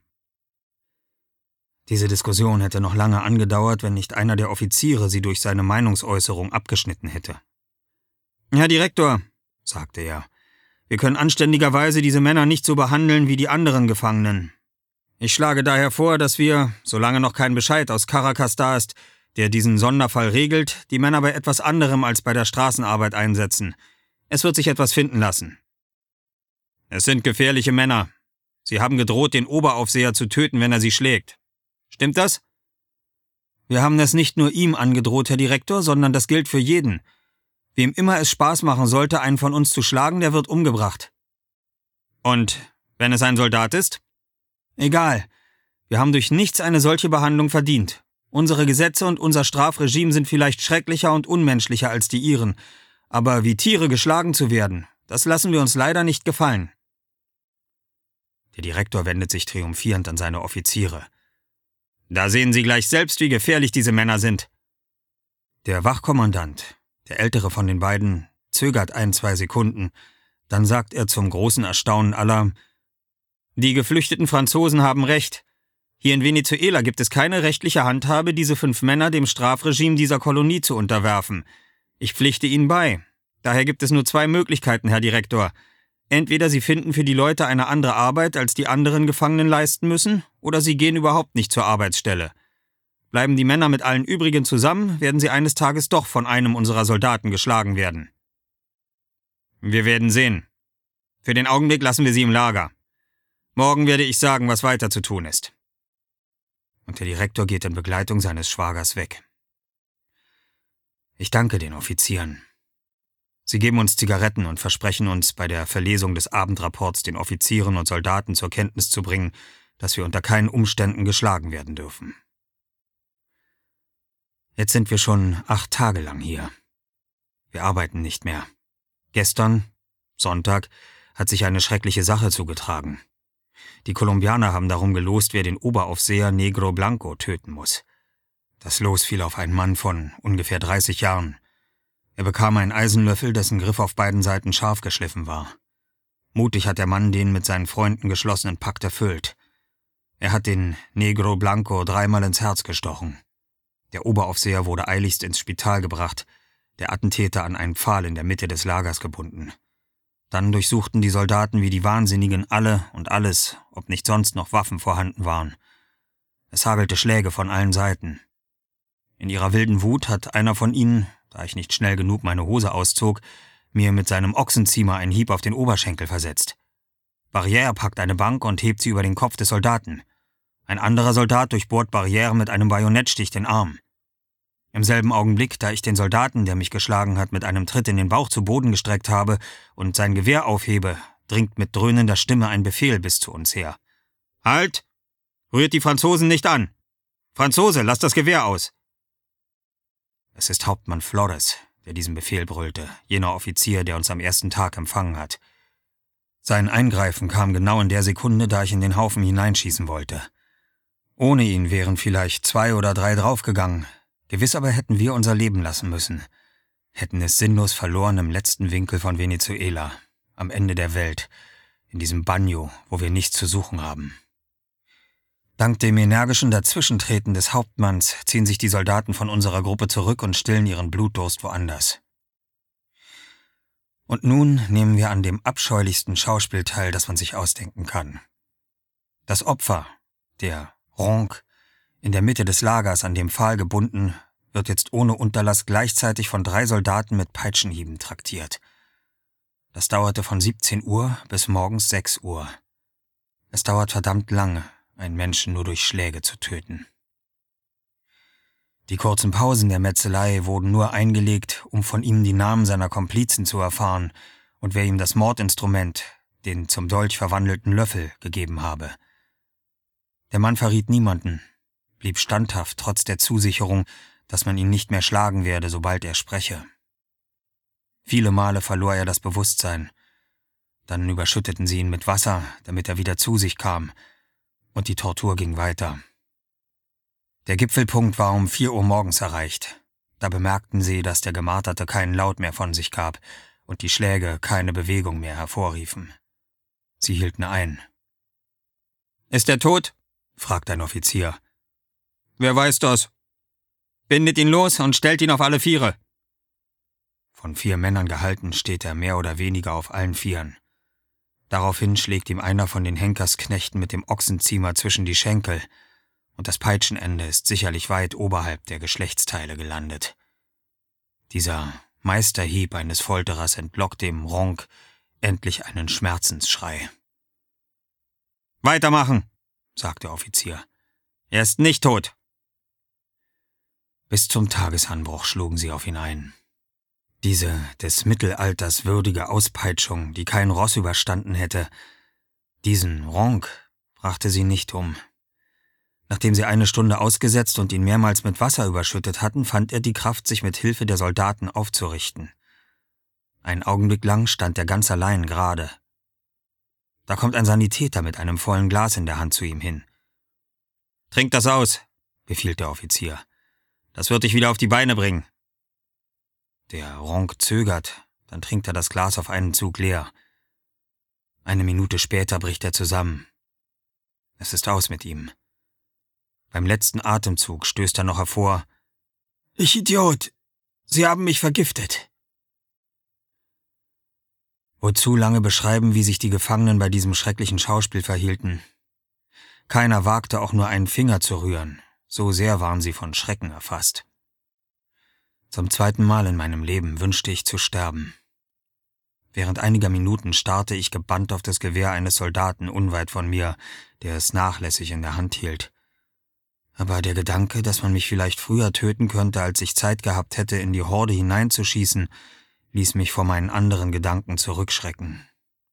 Diese Diskussion hätte noch lange angedauert, wenn nicht einer der Offiziere sie durch seine Meinungsäußerung abgeschnitten hätte. »Herr Direktor«, sagte er, »wir können anständigerweise diese Männer nicht so behandeln wie die anderen Gefangenen. Ich schlage daher vor, dass wir, solange noch kein Bescheid aus Caracas da ist, der diesen Sonderfall regelt, die Männer bei etwas anderem als bei der Straßenarbeit einsetzen. Es wird sich etwas finden lassen. Es sind gefährliche Männer. Sie haben gedroht, den Oberaufseher zu töten, wenn er sie schlägt. Stimmt das? Wir haben es nicht nur ihm angedroht, Herr Direktor, sondern das gilt für jeden. Wem immer es Spaß machen sollte, einen von uns zu schlagen, der wird umgebracht. Und wenn es ein Soldat ist? Egal. Wir haben durch nichts eine solche Behandlung verdient. Unsere Gesetze und unser Strafregime sind vielleicht schrecklicher und unmenschlicher als die Ihren. Aber wie Tiere geschlagen zu werden, das lassen wir uns leider nicht gefallen. Der Direktor wendet sich triumphierend an seine Offiziere. Da sehen Sie gleich selbst, wie gefährlich diese Männer sind. Der Wachkommandant, der ältere von den beiden, zögert 1-2 Sekunden. Dann sagt er zum großen Erstaunen aller: Die geflüchteten Franzosen haben recht. Hier in Venezuela gibt es keine rechtliche Handhabe, diese 5 Männer dem Strafregime dieser Kolonie zu unterwerfen. Ich pflichte Ihnen bei. Daher gibt es nur 2 Möglichkeiten, Herr Direktor. Entweder Sie finden für die Leute eine andere Arbeit, als die anderen Gefangenen leisten müssen, oder Sie gehen überhaupt nicht zur Arbeitsstelle. Bleiben die Männer mit allen übrigen zusammen, werden sie eines Tages doch von einem unserer Soldaten geschlagen werden. Wir werden sehen. Für den Augenblick lassen wir sie im Lager. Morgen werde ich sagen, was weiter zu tun ist. Und der Direktor geht in Begleitung seines Schwagers weg. Ich danke den Offizieren. Sie geben uns Zigaretten und versprechen uns, bei der Verlesung des Abendrapports den Offizieren und Soldaten zur Kenntnis zu bringen, dass wir unter keinen Umständen geschlagen werden dürfen. Jetzt sind wir schon 8 Tage lang hier. Wir arbeiten nicht mehr. Gestern, Sonntag, hat sich eine schreckliche Sache zugetragen. Die Kolumbianer haben darum gelost, wer den Oberaufseher Negro Blanco töten muss. Das Los fiel auf einen Mann von ungefähr 30 Jahren. Er bekam einen Eisenlöffel, dessen Griff auf beiden Seiten scharf geschliffen war. Mutig hat der Mann den mit seinen Freunden geschlossenen Pakt erfüllt. Er hat den Negro Blanco 3-mal ins Herz gestochen. Der Oberaufseher wurde eiligst ins Spital gebracht, der Attentäter an einen Pfahl in der Mitte des Lagers gebunden. Dann durchsuchten die Soldaten wie die Wahnsinnigen alle und alles, ob nicht sonst noch Waffen vorhanden waren. Es hagelte Schläge von allen Seiten. In ihrer wilden Wut hat einer von ihnen, da ich nicht schnell genug meine Hose auszog, mir mit seinem Ochsenziemer einen Hieb auf den Oberschenkel versetzt. Barrière packt eine Bank und hebt sie über den Kopf des Soldaten. Ein anderer Soldat durchbohrt Barrière mit einem Bajonettstich den Arm. Im selben Augenblick, da ich den Soldaten, der mich geschlagen hat, mit einem Tritt in den Bauch zu Boden gestreckt habe und sein Gewehr aufhebe, dringt mit dröhnender Stimme ein Befehl bis zu uns her. »Halt! Rührt die Franzosen nicht an! Franzose, lass das Gewehr aus!« Es ist Hauptmann Flores, der diesen Befehl brüllte, jener Offizier, der uns am ersten Tag empfangen hat. Sein Eingreifen kam genau in der Sekunde, da ich in den Haufen hineinschießen wollte. Ohne ihn wären vielleicht 2 oder 3 draufgegangen. Gewiss aber hätten wir unser Leben lassen müssen, hätten es sinnlos verloren im letzten Winkel von Venezuela, am Ende der Welt, in diesem Banyo, wo wir nichts zu suchen haben. Dank dem energischen Dazwischentreten des Hauptmanns ziehen sich die Soldaten von unserer Gruppe zurück und stillen ihren Blutdurst woanders. Und nun nehmen wir an dem abscheulichsten Schauspiel teil, das man sich ausdenken kann. Das Opfer, der Ronc, in der Mitte des Lagers an dem Pfahl gebunden, wird jetzt ohne Unterlass gleichzeitig von 3 Soldaten mit Peitschenhieben traktiert. Das dauerte von 17 Uhr bis morgens 6 Uhr. Es dauert verdammt lange, einen Menschen nur durch Schläge zu töten. Die kurzen Pausen der Metzelei wurden nur eingelegt, um von ihm die Namen seiner Komplizen zu erfahren und wer ihm das Mordinstrument, den zum Dolch verwandelten Löffel, gegeben habe. Der Mann verriet niemanden, blieb standhaft trotz der Zusicherung, dass man ihn nicht mehr schlagen werde, sobald er spreche. Viele Male verlor er das Bewusstsein. Dann überschütteten sie ihn mit Wasser, damit er wieder zu sich kam, und die Tortur ging weiter. Der Gipfelpunkt war um 4 Uhr morgens erreicht. Da bemerkten sie, dass der Gemarterte keinen Laut mehr von sich gab und die Schläge keine Bewegung mehr hervorriefen. Sie hielten ein. »Ist er tot?« fragt ein Offizier. »Wer weiß das? Bindet ihn los und stellt ihn auf alle Viere.« Von 4 Männern gehalten steht er mehr oder weniger auf allen Vieren. Daraufhin schlägt ihm einer von den Henkersknechten mit dem Ochsenziemer zwischen die Schenkel, und das Peitschenende ist sicherlich weit oberhalb der Geschlechtsteile gelandet. Dieser Meisterhieb eines Folterers entlockt dem Ronk endlich einen Schmerzensschrei. »Weitermachen«, sagt der Offizier. »Er ist nicht tot.« Bis zum Tagesanbruch schlugen sie auf ihn ein. Diese des Mittelalters würdige Auspeitschung, die kein Ross überstanden hätte, diesen Ronk brachte sie nicht um. Nachdem sie 1 Stunde ausgesetzt und ihn mehrmals mit Wasser überschüttet hatten, fand er die Kraft, sich mit Hilfe der Soldaten aufzurichten. Einen Augenblick lang stand er ganz allein gerade. Da kommt ein Sanitäter mit einem vollen Glas in der Hand zu ihm hin. »Trink das aus«, befiehlt der Offizier. »Das wird dich wieder auf die Beine bringen.« Der Ronk zögert, dann trinkt er das Glas auf einen Zug leer. 1 Minute später bricht er zusammen. Es ist aus mit ihm. Beim letzten Atemzug stößt er noch hervor: »Ich Idiot! Sie haben mich vergiftet!« Wozu lange beschreiben, wie sich die Gefangenen bei diesem schrecklichen Schauspiel verhielten? Keiner wagte auch nur einen Finger zu rühren, so sehr waren sie von Schrecken erfasst. Zum 2. Mal in meinem Leben wünschte ich zu sterben. Während einiger Minuten starrte ich gebannt auf das Gewehr eines Soldaten unweit von mir, der es nachlässig in der Hand hielt. Aber der Gedanke, dass man mich vielleicht früher töten könnte, als ich Zeit gehabt hätte, in die Horde hineinzuschießen, ließ mich vor meinen anderen Gedanken zurückschrecken.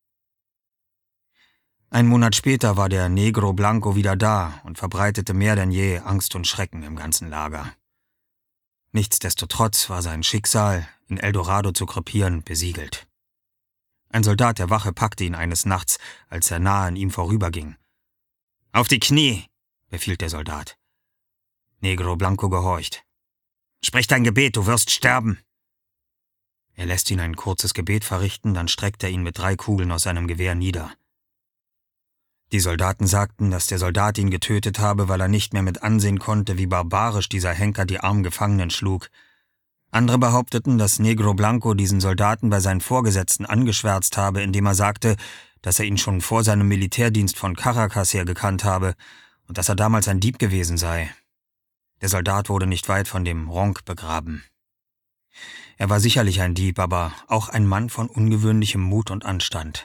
1 Monat später war der Negro Blanco wieder da und verbreitete mehr denn je Angst und Schrecken im ganzen Lager. Nichtsdestotrotz war sein Schicksal, in El Dorado zu krepieren, besiegelt. Ein Soldat der Wache packte ihn eines Nachts, als er nahe an ihm vorüberging. »Auf die Knie«, befiehlt der Soldat. Negro Blanco gehorcht. »Sprich dein Gebet, du wirst sterben!« Er lässt ihn ein kurzes Gebet verrichten, dann streckt er ihn mit 3 Kugeln aus seinem Gewehr nieder. Die Soldaten sagten, dass der Soldat ihn getötet habe, weil er nicht mehr mit ansehen konnte, wie barbarisch dieser Henker die armen Gefangenen schlug. Andere behaupteten, dass Negro Blanco diesen Soldaten bei seinen Vorgesetzten angeschwärzt habe, indem er sagte, dass er ihn schon vor seinem Militärdienst von Caracas her gekannt habe und dass er damals ein Dieb gewesen sei. Der Soldat wurde nicht weit von dem Ronk begraben. Er war sicherlich ein Dieb, aber auch ein Mann von ungewöhnlichem Mut und Anstand.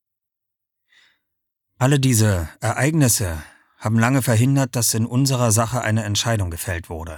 Alle diese Ereignisse haben lange verhindert, dass in unserer Sache eine Entscheidung gefällt wurde.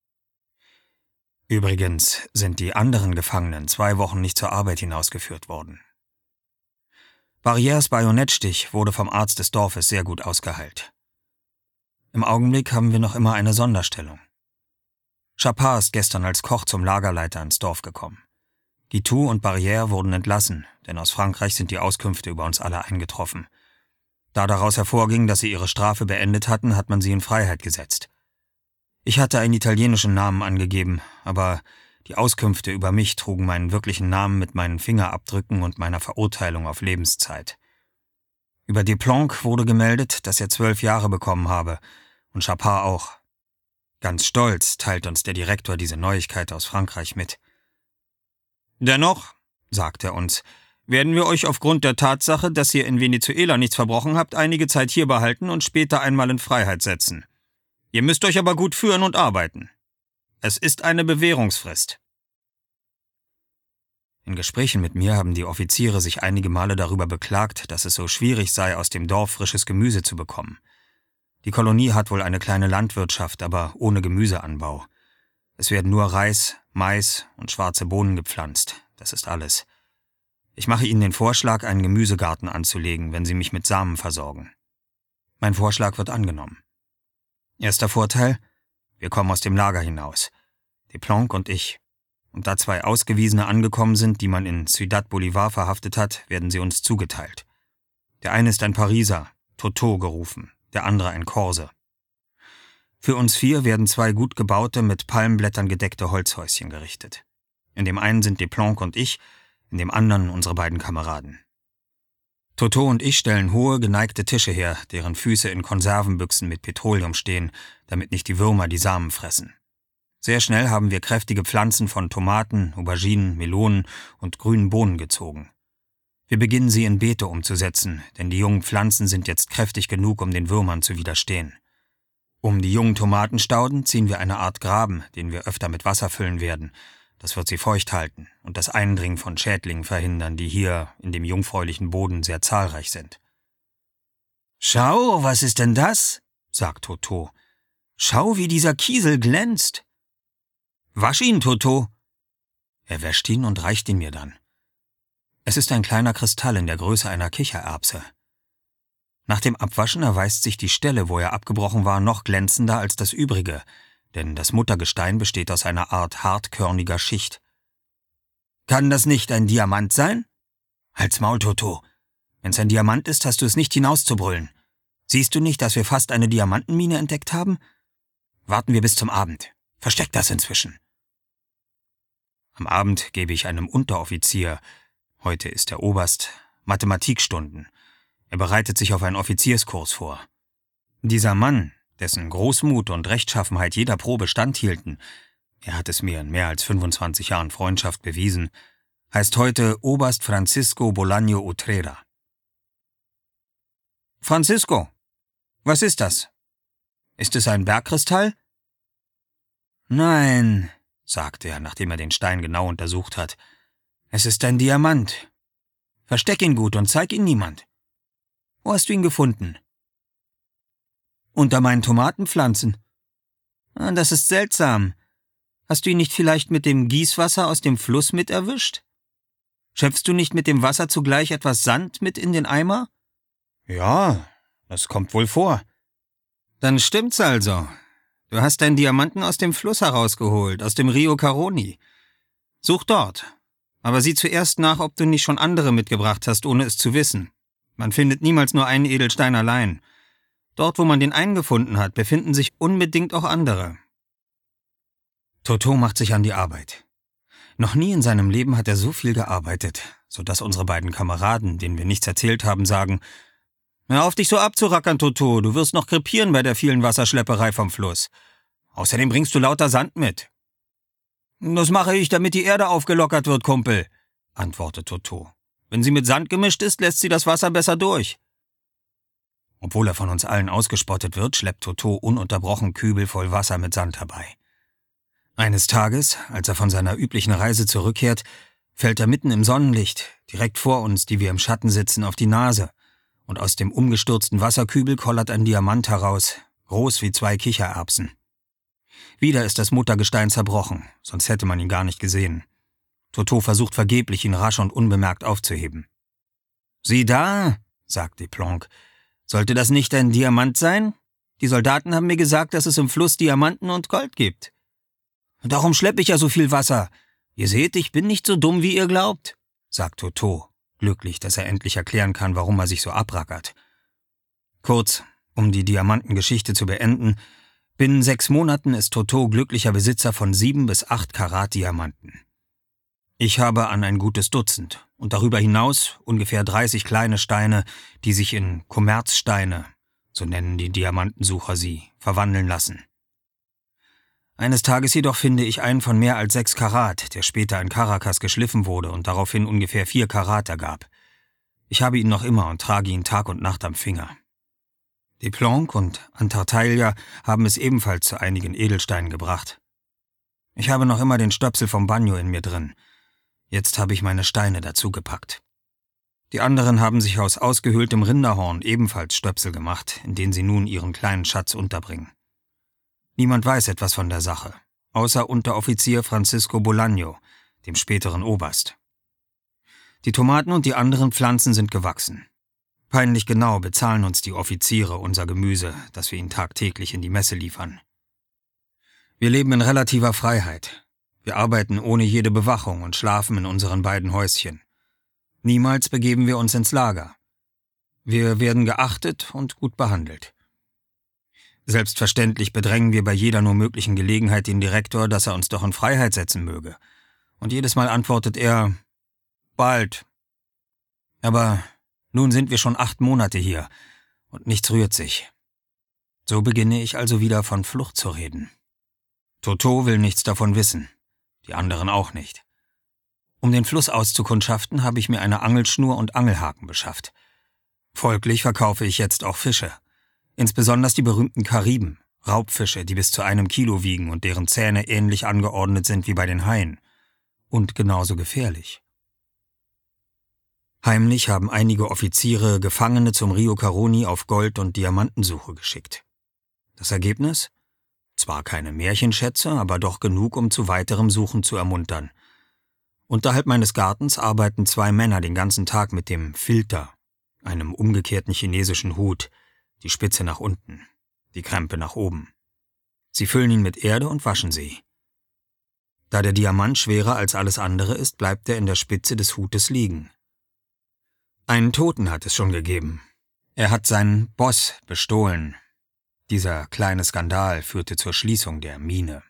Übrigens sind die anderen Gefangenen 2 Wochen nicht zur Arbeit hinausgeführt worden. Barrières Bajonettstich wurde vom Arzt des Dorfes sehr gut ausgeheilt. Im Augenblick haben wir noch immer eine Sonderstellung. Chapard ist gestern als Koch zum Lagerleiter ins Dorf gekommen. Guitou und Barrière wurden entlassen, denn aus Frankreich sind die Auskünfte über uns alle eingetroffen. Da daraus hervorging, dass sie ihre Strafe beendet hatten, hat man sie in Freiheit gesetzt. Ich hatte einen italienischen Namen angegeben, aber die Auskünfte über mich trugen meinen wirklichen Namen mit meinen Fingerabdrücken und meiner Verurteilung auf Lebenszeit. Über Desplanques wurde gemeldet, dass er 12 Jahre bekommen habe, und Chapard auch. Ganz stolz teilt uns der Direktor diese Neuigkeit aus Frankreich mit. »Dennoch«, sagt er uns, »werden wir euch aufgrund der Tatsache, dass ihr in Venezuela nichts verbrochen habt, einige Zeit hier behalten und später einmal in Freiheit setzen. Ihr müsst euch aber gut führen und arbeiten. Es ist eine Bewährungsfrist.« In Gesprächen mit mir haben die Offiziere sich einige Male darüber beklagt, dass es so schwierig sei, aus dem Dorf frisches Gemüse zu bekommen. Die Kolonie hat wohl eine kleine Landwirtschaft, aber ohne Gemüseanbau. Es werden nur Reis, Mais und schwarze Bohnen gepflanzt. Das ist alles. Ich mache Ihnen den Vorschlag, einen Gemüsegarten anzulegen, wenn Sie mich mit Samen versorgen. Mein Vorschlag wird angenommen. Erster Vorteil: wir kommen aus dem Lager hinaus. Desplanques und ich. Und da 2 Ausgewiesene angekommen sind, die man in Ciudad Bolívar verhaftet hat, werden sie uns zugeteilt. Der eine ist ein Pariser, Toto gerufen, der andere ein Korse. Für uns 4 werden 2 gut gebaute, mit Palmblättern gedeckte Holzhäuschen gerichtet. In dem einen sind Desplanques und ich, in dem anderen unsere beiden Kameraden. Toto und ich stellen hohe, geneigte Tische her, deren Füße in Konservenbüchsen mit Petroleum stehen, damit nicht die Würmer die Samen fressen. Sehr schnell haben wir kräftige Pflanzen von Tomaten, Auberginen, Melonen und grünen Bohnen gezogen. Wir beginnen sie in Beete umzusetzen, denn die jungen Pflanzen sind jetzt kräftig genug, um den Würmern zu widerstehen. Um die jungen Tomatenstauden ziehen wir eine Art Graben, den wir öfter mit Wasser füllen werden. Das wird sie feucht halten und das Eindringen von Schädlingen verhindern, die hier in dem jungfräulichen Boden sehr zahlreich sind. »Schau, was ist denn das?« sagt Toto. »Schau, wie dieser Kiesel glänzt!« »Wasch ihn, Toto!« Er wäscht ihn und reicht ihn mir dann. Es ist ein kleiner Kristall in der Größe einer Kichererbse. Nach dem Abwaschen erweist sich die Stelle, wo er abgebrochen war, noch glänzender als das übrige, denn das Muttergestein besteht aus einer Art hartkörniger Schicht. »Kann das nicht ein Diamant sein?« »Halt's Maul, Toto. Wenn's ein Diamant ist, hast du es nicht hinauszubrüllen. Siehst du nicht, dass wir fast eine Diamantenmine entdeckt haben? Warten wir bis zum Abend. Versteck das inzwischen.« Am Abend gebe ich einem Unteroffizier, heute ist er Oberst, Mathematikstunden. Er bereitet sich auf einen Offizierskurs vor. Dieser Mann, dessen Großmut und Rechtschaffenheit jeder Probe standhielten, er hat es mir in mehr als 25 Jahren Freundschaft bewiesen, heißt heute Oberst Francisco Bolaño Utrera. »Francisco, was ist das? Ist es ein Bergkristall?« »Nein«, sagte er, nachdem er den Stein genau untersucht hat. »Es ist ein Diamant. Versteck ihn gut und zeig ihn niemand. Wo hast du ihn gefunden?« »Unter meinen Tomatenpflanzen.« »Das ist seltsam. Hast du ihn nicht vielleicht mit dem Gießwasser aus dem Fluss mit erwischt? Schöpfst du nicht mit dem Wasser zugleich etwas Sand mit in den Eimer?« »Ja, das kommt wohl vor.« »Dann stimmt's also. Du hast deinen Diamanten aus dem Fluss herausgeholt, aus dem Rio Caroni. Such dort. Aber sieh zuerst nach, ob du nicht schon andere mitgebracht hast, ohne es zu wissen. Man findet niemals nur einen Edelstein allein. Dort, wo man den einen gefunden hat, befinden sich unbedingt auch andere.« Toto macht sich an die Arbeit. Noch nie in seinem Leben hat er so viel gearbeitet, sodass unsere beiden Kameraden, denen wir nichts erzählt haben, sagen: »Hör auf, dich so abzurackern, Toto, du wirst noch krepieren bei der vielen Wasserschlepperei vom Fluss. Außerdem bringst du lauter Sand mit.« »Das mache ich, damit die Erde aufgelockert wird, Kumpel«, antwortet Toto. »Wenn sie mit Sand gemischt ist, lässt sie das Wasser besser durch.« Obwohl er von uns allen ausgespottet wird, schleppt Toto ununterbrochen Kübel voll Wasser mit Sand herbei. Eines Tages, als er von seiner üblichen Reise zurückkehrt, fällt er mitten im Sonnenlicht, direkt vor uns, die wir im Schatten sitzen, auf die Nase, und aus dem umgestürzten Wasserkübel kollert ein Diamant heraus, groß wie 2 Kichererbsen. Wieder ist das Muttergestein zerbrochen, sonst hätte man ihn gar nicht gesehen. Toto versucht vergeblich, ihn rasch und unbemerkt aufzuheben. »Sieh da«, sagt Desplanques, »sollte das nicht ein Diamant sein? Die Soldaten haben mir gesagt, dass es im Fluss Diamanten und Gold gibt. Darum schleppe ich ja so viel Wasser. Ihr seht, ich bin nicht so dumm, wie ihr glaubt«, sagt Toto, glücklich, dass er endlich erklären kann, warum er sich so abrackert. Kurz, um die Diamantengeschichte zu beenden: Binnen 6 Monaten ist Toto glücklicher Besitzer von 7 bis 8 Karat Diamanten. Ich habe an ein gutes Dutzend und darüber hinaus ungefähr 30 kleine Steine, die sich in Kommerzsteine, so nennen die Diamantensucher sie, verwandeln lassen. Eines Tages jedoch finde ich einen von mehr als 6 Karat, der später in Caracas geschliffen wurde und daraufhin ungefähr 4 Karat ergab. Ich habe ihn noch immer und trage ihn Tag und Nacht am Finger. Desplanques und Antartaglia haben es ebenfalls zu einigen Edelsteinen gebracht. Ich habe noch immer den Stöpsel vom Bagno in mir drin. Jetzt habe ich meine Steine dazugepackt. Die anderen haben sich aus ausgehöhltem Rinderhorn ebenfalls Stöpsel gemacht, in denen sie nun ihren kleinen Schatz unterbringen. Niemand weiß etwas von der Sache, außer Unteroffizier Francisco Bolaño, dem späteren Oberst. Die Tomaten und die anderen Pflanzen sind gewachsen. Peinlich genau bezahlen uns die Offiziere unser Gemüse, das wir ihnen tagtäglich in die Messe liefern. Wir leben in relativer Freiheit. Wir arbeiten ohne jede Bewachung und schlafen in unseren beiden Häuschen. Niemals begeben wir uns ins Lager. Wir werden geachtet und gut behandelt. Selbstverständlich bedrängen wir bei jeder nur möglichen Gelegenheit den Direktor, dass er uns doch in Freiheit setzen möge. Und jedes Mal antwortet er: »Bald.« Aber nun sind wir schon 8 Monate hier und nichts rührt sich. So beginne ich also wieder von Flucht zu reden. Toto will nichts davon wissen, die anderen auch nicht. Um den Fluss auszukundschaften, habe ich mir eine Angelschnur und Angelhaken beschafft. Folglich verkaufe ich jetzt auch Fische. Insbesondere die berühmten Kariben, Raubfische, die bis zu 1 Kilo wiegen und deren Zähne ähnlich angeordnet sind wie bei den Haien. Und genauso gefährlich. Heimlich haben einige Offiziere Gefangene zum Rio Caroni auf Gold- und Diamantensuche geschickt. Das Ergebnis? Zwar keine Märchenschätze, aber doch genug, um zu weiterem Suchen zu ermuntern. Unterhalb meines Gartens arbeiten 2 Männer den ganzen Tag mit dem Filter, einem umgekehrten chinesischen Hut, die Spitze nach unten, die Krempe nach oben. Sie füllen ihn mit Erde und waschen sie. Da der Diamant schwerer als alles andere ist, bleibt er in der Spitze des Hutes liegen. Einen Toten hat es schon gegeben. Er hat seinen Boss bestohlen. Dieser kleine Skandal führte zur Schließung der Mine.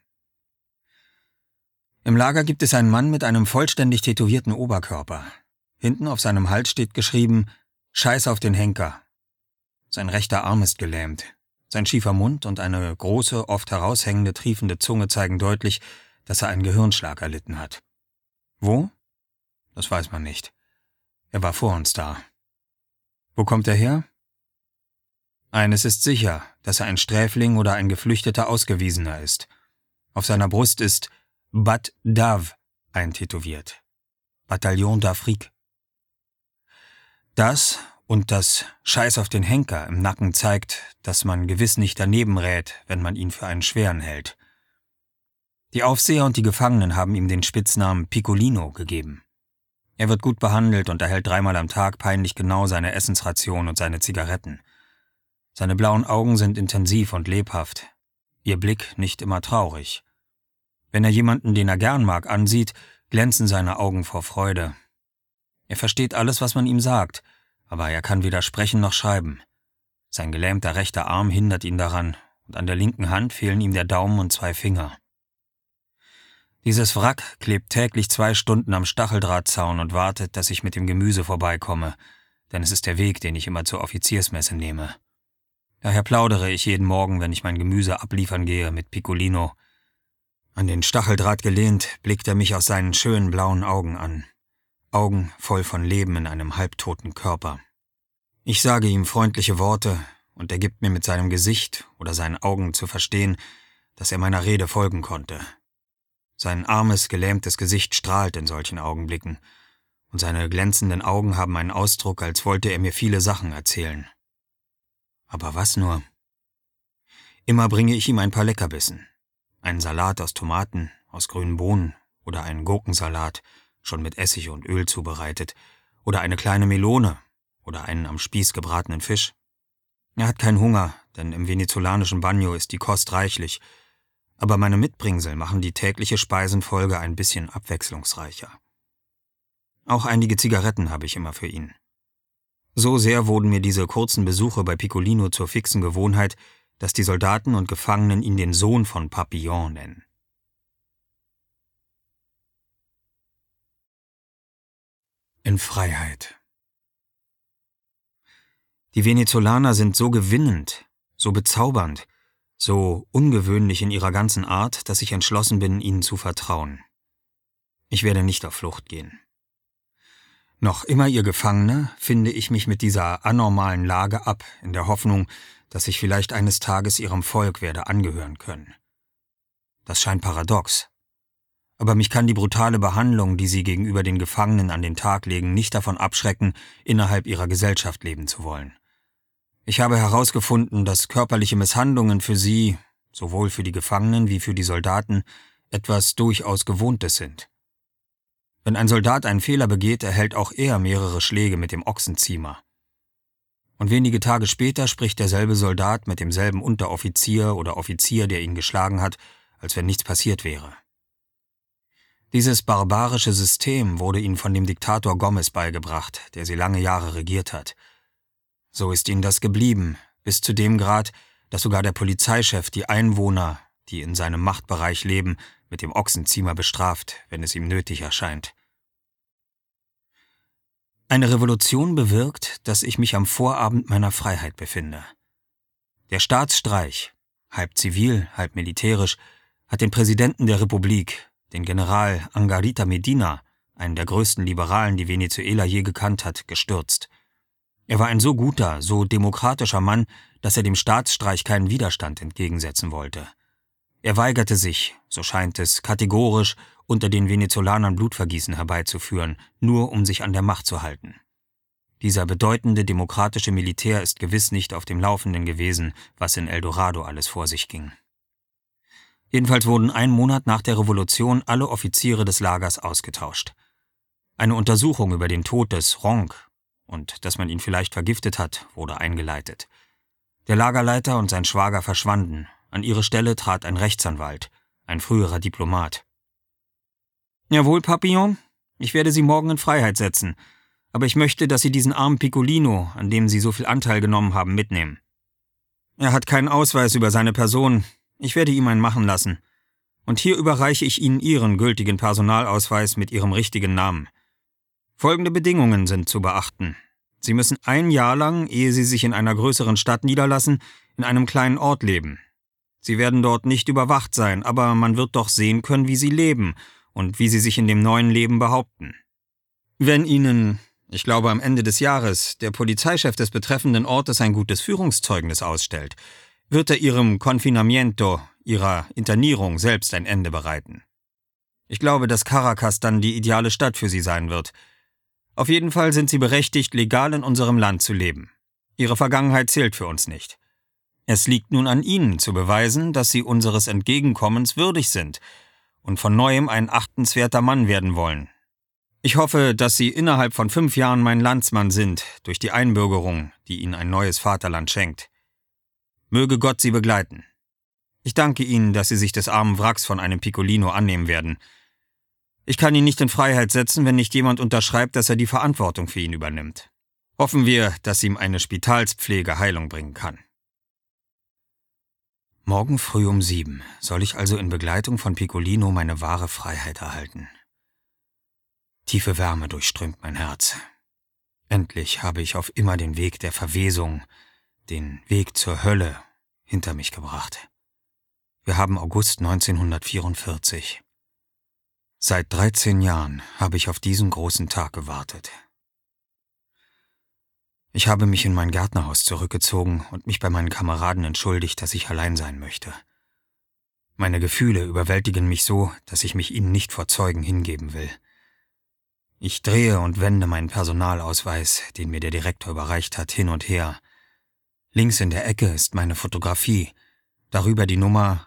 Im Lager gibt es einen Mann mit einem vollständig tätowierten Oberkörper. Hinten auf seinem Hals steht geschrieben: »Scheiß auf den Henker«. Sein rechter Arm ist gelähmt. Sein schiefer Mund und eine große, oft heraushängende, triefende Zunge zeigen deutlich, dass er einen Gehirnschlag erlitten hat. Wo? Das weiß man nicht. Er war vor uns da. Wo kommt er her? Eines ist sicher, dass er ein Sträfling oder ein geflüchteter Ausgewiesener ist. Auf seiner Brust ist Bat Dav eintätowiert. Bataillon d'Afrique. Das und das Scheiß auf den Henker im Nacken zeigt, dass man gewiss nicht daneben rät, wenn man ihn für einen Schweren hält. Die Aufseher und die Gefangenen haben ihm den Spitznamen Piccolino gegeben. Er wird gut behandelt und erhält 3-mal am Tag peinlich genau seine Essensration und seine Zigaretten. Seine blauen Augen sind intensiv und lebhaft, ihr Blick nicht immer traurig. Wenn er jemanden, den er gern mag, ansieht, glänzen seine Augen vor Freude. Er versteht alles, was man ihm sagt, aber er kann weder sprechen noch schreiben. Sein gelähmter rechter Arm hindert ihn daran, und an der linken Hand fehlen ihm der Daumen und 2 Finger. Dieses Wrack klebt täglich 2 Stunden am Stacheldrahtzaun und wartet, dass ich mit dem Gemüse vorbeikomme, denn es ist der Weg, den ich immer zur Offiziersmesse nehme. Daher plaudere ich jeden Morgen, wenn ich mein Gemüse abliefern gehe, mit Piccolino. An den Stacheldraht gelehnt, blickt er mich aus seinen schönen blauen Augen an. Augen voll von Leben in einem halbtoten Körper. Ich sage ihm freundliche Worte, und er gibt mir mit seinem Gesicht oder seinen Augen zu verstehen, dass er meiner Rede folgen konnte. Sein armes, gelähmtes Gesicht strahlt in solchen Augenblicken, und seine glänzenden Augen haben einen Ausdruck, als wollte er mir viele Sachen erzählen. Aber was nur? Immer bringe ich ihm ein paar Leckerbissen. Einen Salat aus Tomaten, aus grünen Bohnen oder einen Gurkensalat, schon mit Essig und Öl zubereitet, oder eine kleine Melone oder einen am Spieß gebratenen Fisch. Er hat keinen Hunger, denn im venezolanischen Bagno ist die Kost reichlich, aber meine Mitbringsel machen die tägliche Speisenfolge ein bisschen abwechslungsreicher. Auch einige Zigaretten habe ich immer für ihn. So sehr wurden mir diese kurzen Besuche bei Piccolino zur fixen Gewohnheit, dass die Soldaten und Gefangenen ihn den Sohn von Papillon nennen. In Freiheit. Die Venezolaner sind so gewinnend, so bezaubernd, so ungewöhnlich in ihrer ganzen Art, dass ich entschlossen bin, ihnen zu vertrauen. Ich werde nicht auf Flucht gehen. Noch immer ihr Gefangener, finde ich mich mit dieser anormalen Lage ab, in der Hoffnung, dass ich vielleicht eines Tages ihrem Volk werde angehören können. Das scheint paradox. Aber mich kann die brutale Behandlung, die sie gegenüber den Gefangenen an den Tag legen, nicht davon abschrecken, innerhalb ihrer Gesellschaft leben zu wollen. Ich habe herausgefunden, dass körperliche Misshandlungen für sie, sowohl für die Gefangenen wie für die Soldaten, etwas durchaus Gewohntes sind. Wenn ein Soldat einen Fehler begeht, erhält auch er mehrere Schläge mit dem Ochsenziemer. Und wenige Tage später spricht derselbe Soldat mit demselben Unteroffizier oder Offizier, der ihn geschlagen hat, als wenn nichts passiert wäre. Dieses barbarische System wurde ihnen von dem Diktator Gomez beigebracht, der sie lange Jahre regiert hat. So ist ihnen das geblieben, bis zu dem Grad, dass sogar der Polizeichef die Einwohner, die in seinem Machtbereich leben, mit dem Ochsenziemer bestraft, wenn es ihm nötig erscheint. Eine Revolution bewirkt, dass ich mich am Vorabend meiner Freiheit befinde. Der Staatsstreich, halb zivil, halb militärisch, hat den Präsidenten der Republik, den General Angarita Medina, einen der größten Liberalen, die Venezuela je gekannt hat, gestürzt. Er war ein so guter, so demokratischer Mann, dass er dem Staatsstreich keinen Widerstand entgegensetzen wollte. Er weigerte sich, so scheint es, kategorisch unter den Venezolanern Blutvergießen herbeizuführen, nur um sich an der Macht zu halten. Dieser bedeutende demokratische Militär ist gewiss nicht auf dem Laufenden gewesen, was in El Dorado alles vor sich ging. Jedenfalls wurden 1 Monat nach der Revolution alle Offiziere des Lagers ausgetauscht. Eine Untersuchung über den Tod des Ronc und dass man ihn vielleicht vergiftet hat, wurde eingeleitet. Der Lagerleiter und sein Schwager verschwanden. An ihre Stelle trat ein Rechtsanwalt, ein früherer Diplomat. »Jawohl, Papillon, ich werde Sie morgen in Freiheit setzen, aber ich möchte, dass Sie diesen armen Piccolino, an dem Sie so viel Anteil genommen haben, mitnehmen. Er hat keinen Ausweis über seine Person, ich werde ihm einen machen lassen. Und hier überreiche ich Ihnen Ihren gültigen Personalausweis mit Ihrem richtigen Namen. Folgende Bedingungen sind zu beachten. Sie müssen 1 Jahr lang, ehe Sie sich in einer größeren Stadt niederlassen, in einem kleinen Ort leben. Sie werden dort nicht überwacht sein, aber man wird doch sehen können, wie Sie leben und wie Sie sich in dem neuen Leben behaupten. Wenn Ihnen, ich glaube am Ende des Jahres, der Polizeichef des betreffenden Ortes ein gutes Führungszeugnis ausstellt, wird er Ihrem Confinamiento, Ihrer Internierung selbst ein Ende bereiten. Ich glaube, dass Caracas dann die ideale Stadt für Sie sein wird. Auf jeden Fall sind Sie berechtigt, legal in unserem Land zu leben. Ihre Vergangenheit zählt für uns nicht. Es liegt nun an Ihnen zu beweisen, dass Sie unseres Entgegenkommens würdig sind und von Neuem ein achtenswerter Mann werden wollen. Ich hoffe, dass Sie innerhalb von 5 Jahren mein Landsmann sind, durch die Einbürgerung, die Ihnen ein neues Vaterland schenkt. Möge Gott Sie begleiten. Ich danke Ihnen, dass Sie sich des armen Wracks von einem Piccolino annehmen werden. Ich kann ihn nicht in Freiheit setzen, wenn nicht jemand unterschreibt, dass er die Verantwortung für ihn übernimmt. Hoffen wir, dass ihm eine Spitalspflege Heilung bringen kann. Morgen früh um 7 soll ich also in Begleitung von Piccolino meine wahre Freiheit erhalten. Tiefe Wärme durchströmt mein Herz. Endlich habe ich auf immer den Weg der Verwesung, den Weg zur Hölle, hinter mich gebracht. Wir haben August 1944. Seit 13 Jahren habe ich auf diesen großen Tag gewartet. Ich habe mich in mein Gärtnerhaus zurückgezogen und mich bei meinen Kameraden entschuldigt, dass ich allein sein möchte. Meine Gefühle überwältigen mich so, dass ich mich ihnen nicht vor Zeugen hingeben will. Ich drehe und wende meinen Personalausweis, den mir der Direktor überreicht hat, hin und her. Links in der Ecke ist meine Fotografie, darüber die Nummer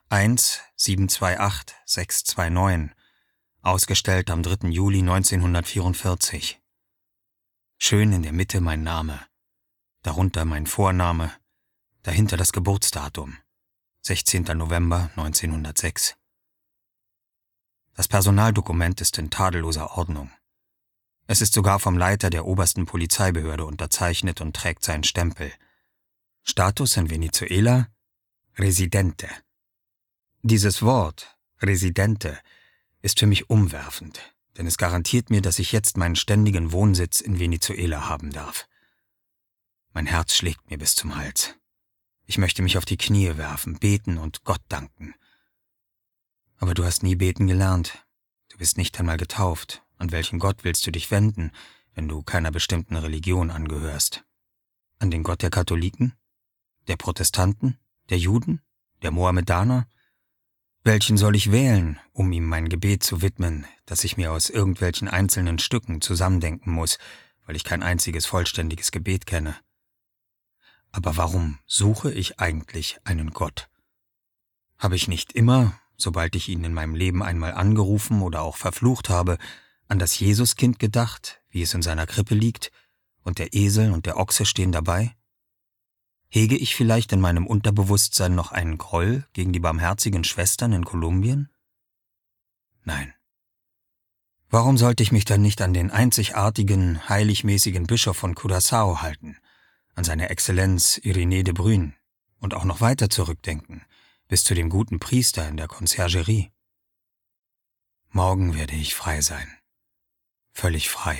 1728629, ausgestellt am 3. Juli 1944. Schön in der Mitte mein Name, darunter mein Vorname, dahinter das Geburtsdatum, 16. November 1906. Das Personaldokument ist in tadelloser Ordnung. Es ist sogar vom Leiter der obersten Polizeibehörde unterzeichnet und trägt seinen Stempel. Status in Venezuela? Residente. Dieses Wort, Residente, ist für mich umwerfend, denn es garantiert mir, dass ich jetzt meinen ständigen Wohnsitz in Venezuela haben darf. Mein Herz schlägt mir bis zum Hals. Ich möchte mich auf die Knie werfen, beten und Gott danken. Aber du hast nie beten gelernt. Du bist nicht einmal getauft. An welchen Gott willst du dich wenden, wenn du keiner bestimmten Religion angehörst? An den Gott der Katholiken? Der Protestanten? Der Juden? Der Mohammedaner? Welchen soll ich wählen, um ihm mein Gebet zu widmen, das ich mir aus irgendwelchen einzelnen Stücken zusammendenken muss, weil ich kein einziges vollständiges Gebet kenne? Aber warum suche ich eigentlich einen Gott? Habe ich nicht immer, sobald ich ihn in meinem Leben einmal angerufen oder auch verflucht habe, an das Jesuskind gedacht, wie es in seiner Krippe liegt, und der Esel und der Ochse stehen dabei? Hege ich vielleicht in meinem Unterbewusstsein noch einen Groll gegen die barmherzigen Schwestern in Kolumbien? Nein. Warum sollte ich mich dann nicht an den einzigartigen, heiligmäßigen Bischof von Curaçao halten, an seine Exzellenz Irénée de Bruyne und auch noch weiter zurückdenken, bis zu dem guten Priester in der Conciergerie? Morgen werde ich frei sein. Völlig frei.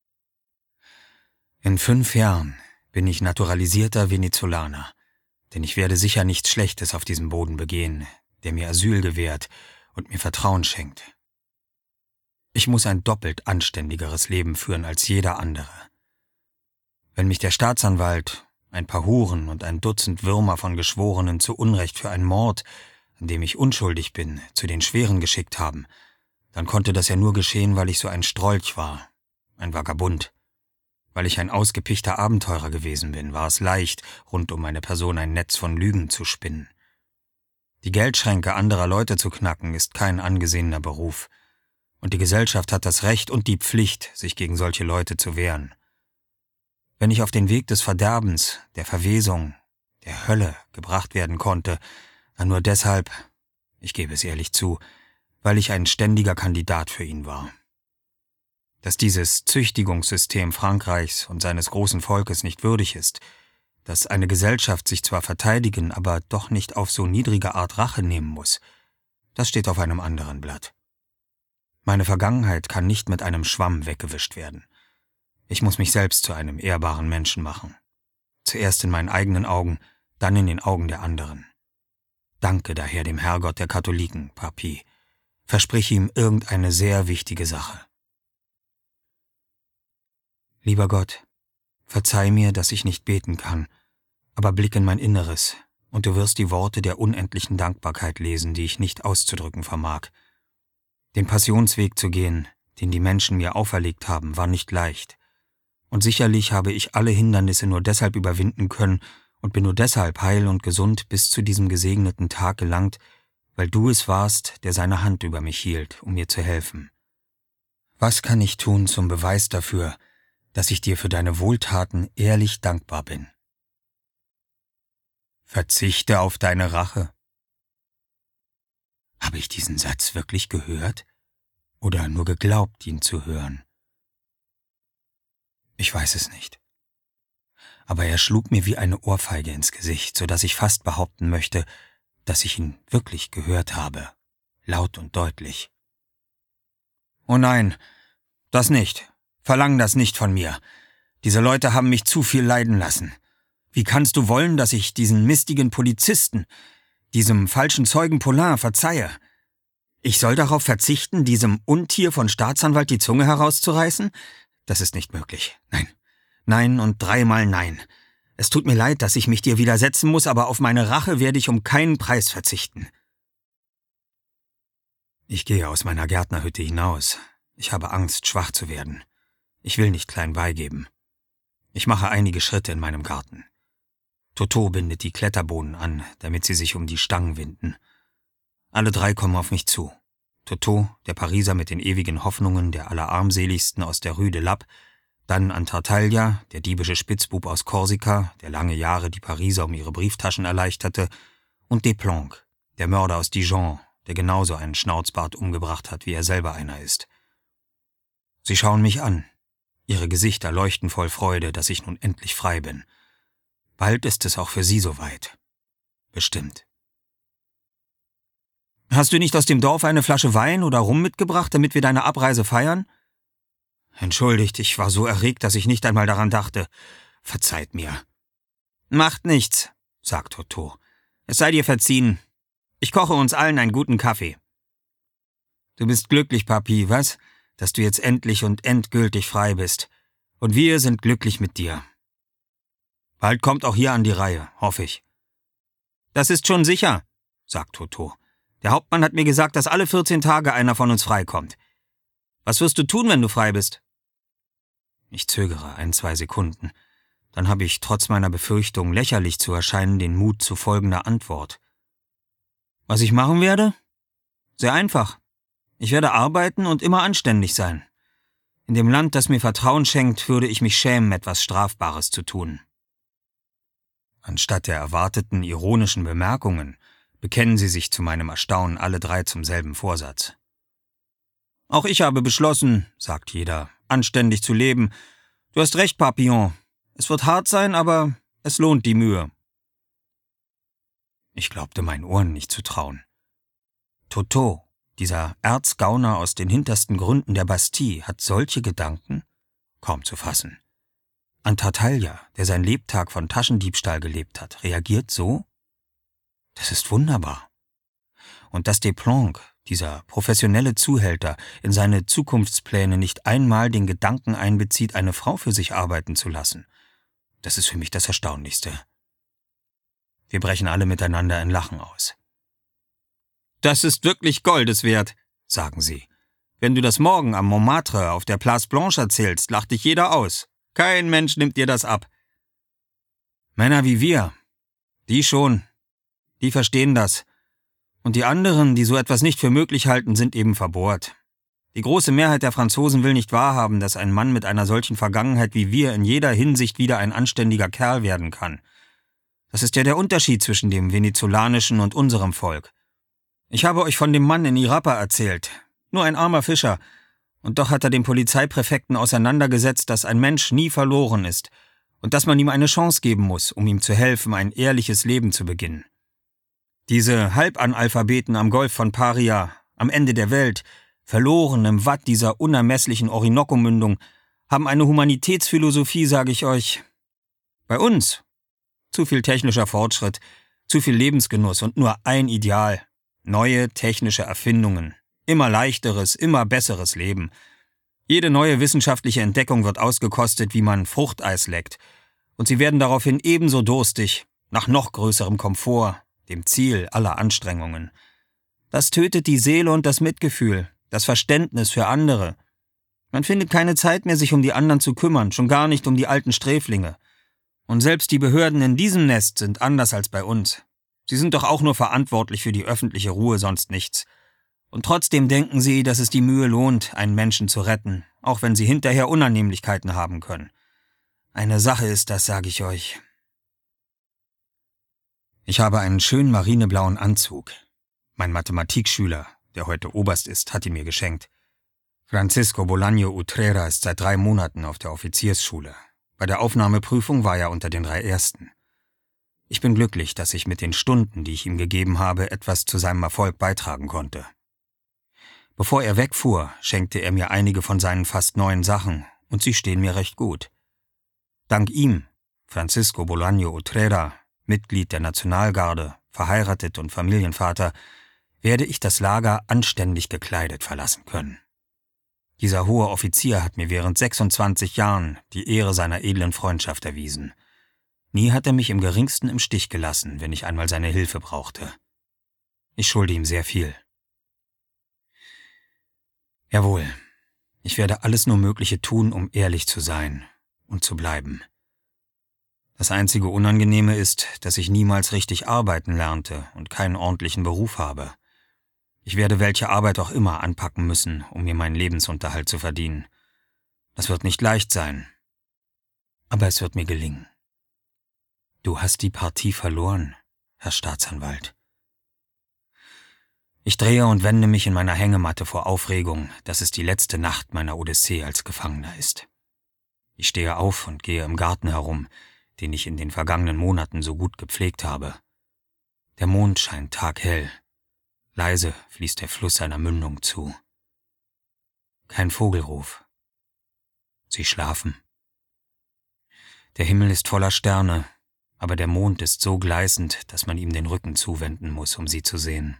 In 5 Jahren bin ich naturalisierter Venezolaner, denn ich werde sicher nichts Schlechtes auf diesem Boden begehen, der mir Asyl gewährt und mir Vertrauen schenkt. Ich muss ein doppelt anständigeres Leben führen als jeder andere. Wenn mich der Staatsanwalt, ein paar Huren und ein Dutzend Würmer von Geschworenen zu Unrecht für einen Mord, an dem ich unschuldig bin, zu den Schweren geschickt haben, dann konnte das ja nur geschehen, weil ich so ein Strolch war, ein Vagabund. Weil ich ein ausgepichter Abenteurer gewesen bin, war es leicht, rund um meine Person ein Netz von Lügen zu spinnen. Die Geldschränke anderer Leute zu knacken, ist kein angesehener Beruf. Und die Gesellschaft hat das Recht und die Pflicht, sich gegen solche Leute zu wehren. Wenn ich auf den Weg des Verderbens, der Verwesung, der Hölle gebracht werden konnte, dann nur deshalb, ich gebe es ehrlich zu, weil ich ein ständiger Kandidat für ihn war. Dass dieses Züchtigungssystem Frankreichs und seines großen Volkes nicht würdig ist, dass eine Gesellschaft sich zwar verteidigen, aber doch nicht auf so niedrige Art Rache nehmen muss, das steht auf einem anderen Blatt. Meine Vergangenheit kann nicht mit einem Schwamm weggewischt werden. Ich muss mich selbst zu einem ehrbaren Menschen machen. Zuerst in meinen eigenen Augen, dann in den Augen der anderen. Danke daher dem Herrgott der Katholiken, Papi. Versprich ihm irgendeine sehr wichtige Sache. Lieber Gott, verzeih mir, dass ich nicht beten kann, aber blick in mein Inneres, und du wirst die Worte der unendlichen Dankbarkeit lesen, die ich nicht auszudrücken vermag. Den Passionsweg zu gehen, den die Menschen mir auferlegt haben, war nicht leicht. Und sicherlich habe ich alle Hindernisse nur deshalb überwinden können und bin nur deshalb heil und gesund bis zu diesem gesegneten Tag gelangt, weil du es warst, der seine Hand über mich hielt, um mir zu helfen. Was kann ich tun zum Beweis dafür, dass ich dir für deine Wohltaten ehrlich dankbar bin? Verzichte auf deine Rache. Habe ich diesen Satz wirklich gehört oder nur geglaubt, ihn zu hören? Ich weiß es nicht. Aber er schlug mir wie eine Ohrfeige ins Gesicht, so dass ich fast behaupten möchte, dass ich ihn wirklich gehört habe, laut und deutlich. Oh nein, das nicht. Verlang das nicht von mir. Diese Leute haben mich zu viel leiden lassen. Wie kannst du wollen, dass ich diesen mistigen Polizisten, diesem falschen Zeugen Paulin verzeihe? Ich soll darauf verzichten, diesem Untier von Staatsanwalt die Zunge herauszureißen? Das ist nicht möglich. Nein. Nein und dreimal nein. Es tut mir leid, dass ich mich dir widersetzen muss, aber auf meine Rache werde ich um keinen Preis verzichten. Ich gehe aus meiner Gärtnerhütte hinaus. Ich habe Angst, schwach zu werden. Ich will nicht klein beigeben. Ich mache einige Schritte in meinem Garten. Toto bindet die Kletterbohnen an, damit sie sich um die Stangen winden. Alle drei kommen auf mich zu. Toto, der Pariser mit den ewigen Hoffnungen, der Allerarmseligsten aus der Rue de Lappe, dann an Tartaglia, der diebische Spitzbub aus Korsika, der lange Jahre die Pariser um ihre Brieftaschen erleichterte, und Desplanques, der Mörder aus Dijon, der genauso einen Schnauzbart umgebracht hat, wie er selber einer ist. Sie schauen mich an. Ihre Gesichter leuchten voll Freude, dass ich nun endlich frei bin. Bald ist es auch für Sie soweit. Bestimmt. Hast du nicht aus dem Dorf eine Flasche Wein oder Rum mitgebracht, damit wir deine Abreise feiern? Entschuldigt, ich war so erregt, dass ich nicht einmal daran dachte. Verzeiht mir. Macht nichts, sagt Toto. Es sei dir verziehen. Ich koche uns allen einen guten Kaffee. Du bist glücklich, Papi, was? Dass du jetzt endlich und endgültig frei bist. Und wir sind glücklich mit dir. Bald kommt auch hier an die Reihe, hoffe ich. Das ist schon sicher, sagt Toto. Der Hauptmann hat mir gesagt, dass alle 14 Tage einer von uns freikommt. Was wirst du tun, wenn du frei bist? Ich zögere 1-2 Sekunden. Dann habe ich trotz meiner Befürchtung, lächerlich zu erscheinen, den Mut zu folgender Antwort. Was ich machen werde? Sehr einfach. Ich werde arbeiten und immer anständig sein. In dem Land, das mir Vertrauen schenkt, würde ich mich schämen, etwas Strafbares zu tun. Anstatt der erwarteten ironischen Bemerkungen bekennen sie sich zu meinem Erstaunen alle drei zum selben Vorsatz. Auch ich habe beschlossen, sagt jeder, anständig zu leben. Du hast recht, Papillon. Es wird hart sein, aber es lohnt die Mühe. Ich glaubte meinen Ohren nicht zu trauen. Toto, dieser Erzgauner aus den hintersten Gründen der Bastille, hat solche Gedanken? Kaum zu fassen. An Tartaglia, der sein Lebtag von Taschendiebstahl gelebt hat, reagiert so? Das ist wunderbar. Und dass Desplanques, dieser professionelle Zuhälter, in seine Zukunftspläne nicht einmal den Gedanken einbezieht, eine Frau für sich arbeiten zu lassen. Das ist für mich das Erstaunlichste. Wir brechen alle miteinander in Lachen aus. »Das ist wirklich Goldes wert«, sagen sie. »Wenn du das morgen am Montmartre auf der Place Blanche erzählst, lacht dich jeder aus. Kein Mensch nimmt dir das ab.« Männer wie wir, die schon, die verstehen das. Und die anderen, die so etwas nicht für möglich halten, sind eben verbohrt. Die große Mehrheit der Franzosen will nicht wahrhaben, dass ein Mann mit einer solchen Vergangenheit wie wir in jeder Hinsicht wieder ein anständiger Kerl werden kann. Das ist ja der Unterschied zwischen dem venezolanischen und unserem Volk. Ich habe euch von dem Mann in Irapa erzählt. Nur ein armer Fischer. Und doch hat er dem Polizeipräfekten auseinandergesetzt, dass ein Mensch nie verloren ist und dass man ihm eine Chance geben muss, um ihm zu helfen, ein ehrliches Leben zu beginnen. Diese Halbanalphabeten am Golf von Paria, am Ende der Welt, verloren im Watt dieser unermesslichen Orinoco-Mündung, haben eine Humanitätsphilosophie, sage ich euch. Bei uns zu viel technischer Fortschritt, zu viel Lebensgenuss und nur ein Ideal: neue technische Erfindungen, immer leichteres, immer besseres Leben. Jede neue wissenschaftliche Entdeckung wird ausgekostet, wie man Fruchteis leckt, und sie werden daraufhin ebenso durstig, nach noch größerem Komfort, dem Ziel aller Anstrengungen. Das tötet die Seele und das Mitgefühl, das Verständnis für andere. Man findet keine Zeit mehr, sich um die anderen zu kümmern, schon gar nicht um die alten Sträflinge. Und selbst die Behörden in diesem Nest sind anders als bei uns. Sie sind doch auch nur verantwortlich für die öffentliche Ruhe, sonst nichts. Und trotzdem denken sie, dass es die Mühe lohnt, einen Menschen zu retten, auch wenn sie hinterher Unannehmlichkeiten haben können. Eine Sache ist das, sage ich euch. Ich habe einen schönen marineblauen Anzug. Mein Mathematikschüler, der heute Oberst ist, hat ihn mir geschenkt. Francisco Bolaño Utrera ist seit 3 Monaten auf der Offiziersschule. Bei der Aufnahmeprüfung war er unter den 3 Ersten. Ich bin glücklich, dass ich mit den Stunden, die ich ihm gegeben habe, etwas zu seinem Erfolg beitragen konnte. Bevor er wegfuhr, schenkte er mir einige von seinen fast neuen Sachen, und sie stehen mir recht gut. Dank ihm, Francisco Bolaño Utrera, Mitglied der Nationalgarde, verheiratet und Familienvater, werde ich das Lager anständig gekleidet verlassen können. Dieser hohe Offizier hat mir während 26 Jahren die Ehre seiner edlen Freundschaft erwiesen. Nie hat er mich im geringsten im Stich gelassen, wenn ich einmal seine Hilfe brauchte. Ich schulde ihm sehr viel. Jawohl, ich werde alles nur Mögliche tun, um ehrlich zu sein und zu bleiben. Das einzige Unangenehme ist, dass ich niemals richtig arbeiten lernte und keinen ordentlichen Beruf habe. Ich werde welche Arbeit auch immer anpacken müssen, um mir meinen Lebensunterhalt zu verdienen. Das wird nicht leicht sein, aber es wird mir gelingen. Du hast die Partie verloren, Herr Staatsanwalt. Ich drehe und wende mich in meiner Hängematte vor Aufregung, dass es die letzte Nacht meiner Odyssee als Gefangener ist. Ich stehe auf und gehe im Garten herum, den ich in den vergangenen Monaten so gut gepflegt habe. Der Mond scheint taghell. Leise fließt der Fluss seiner Mündung zu. Kein Vogelruf. Sie schlafen. Der Himmel ist voller Sterne, aber der Mond ist so gleißend, dass man ihm den Rücken zuwenden muss, um sie zu sehen.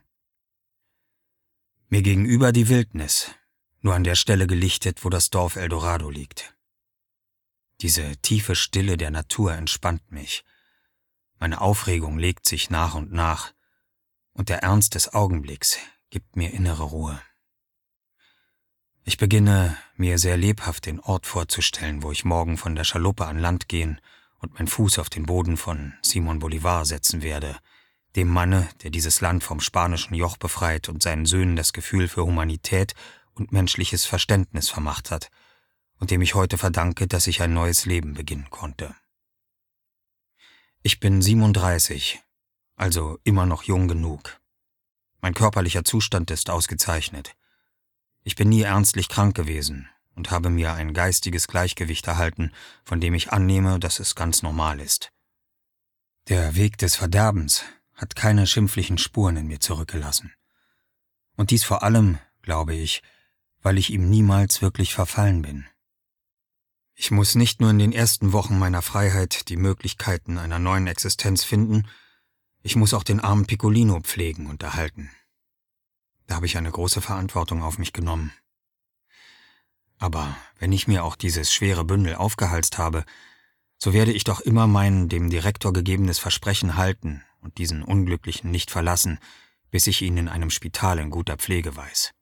Mir gegenüber die Wildnis, nur an der Stelle gelichtet, wo das Dorf Eldorado liegt. Diese tiefe Stille der Natur entspannt mich. Meine Aufregung legt sich nach, und der Ernst des Augenblicks gibt mir innere Ruhe. Ich beginne, mir sehr lebhaft den Ort vorzustellen, wo ich morgen von der Schaluppe an Land gehen und meinen Fuß auf den Boden von Simón Bolívar setzen werde, dem Manne, der dieses Land vom spanischen Joch befreit und seinen Söhnen das Gefühl für Humanität und menschliches Verständnis vermacht hat und dem ich heute verdanke, dass ich ein neues Leben beginnen konnte. Ich bin 37, also immer noch jung genug. Mein körperlicher Zustand ist ausgezeichnet. Ich bin nie ernstlich krank gewesen und habe mir ein geistiges Gleichgewicht erhalten, von dem ich annehme, dass es ganz normal ist. Der Weg des Verderbens hat keine schimpflichen Spuren in mir zurückgelassen. Und dies vor allem, glaube ich, weil ich ihm niemals wirklich verfallen bin. Ich muss nicht nur in den ersten Wochen meiner Freiheit die Möglichkeiten einer neuen Existenz finden, ich muss auch den armen Piccolino pflegen und erhalten. Da habe ich eine große Verantwortung auf mich genommen. Aber wenn ich mir auch dieses schwere Bündel aufgehalst habe, so werde ich doch immer mein dem Direktor gegebenes Versprechen halten und diesen Unglücklichen nicht verlassen, bis ich ihn in einem Spital in guter Pflege weiß.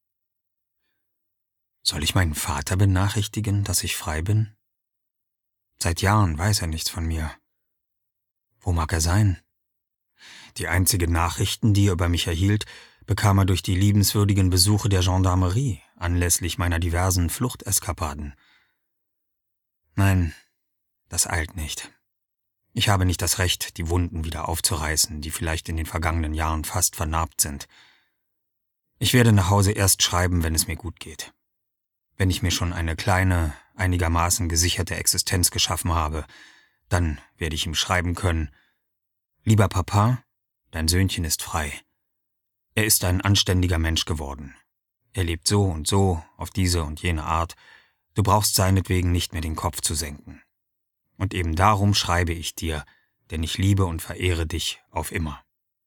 Soll ich meinen Vater benachrichtigen, dass ich frei bin? Seit Jahren weiß er nichts von mir. Wo mag er sein? Die einzigen Nachrichten, die er über mich erhielt, bekam er durch die liebenswürdigen Besuche der Gendarmerie anlässlich meiner diversen Fluchteskapaden. Nein, das eilt nicht. Ich habe nicht das Recht, die Wunden wieder aufzureißen, die vielleicht in den vergangenen Jahren fast vernarbt sind. Ich werde nach Hause erst schreiben, wenn es mir gut geht. Wenn ich mir schon eine kleine, einigermaßen gesicherte Existenz geschaffen habe, dann werde ich ihm schreiben können: Lieber Papa, dein Söhnchen ist frei. Er ist ein anständiger Mensch geworden. Er lebt so und so, auf diese und jene Art. Du brauchst seinetwegen nicht mehr den Kopf zu senken. Und eben darum schreibe ich dir, denn ich liebe und verehre dich auf immer.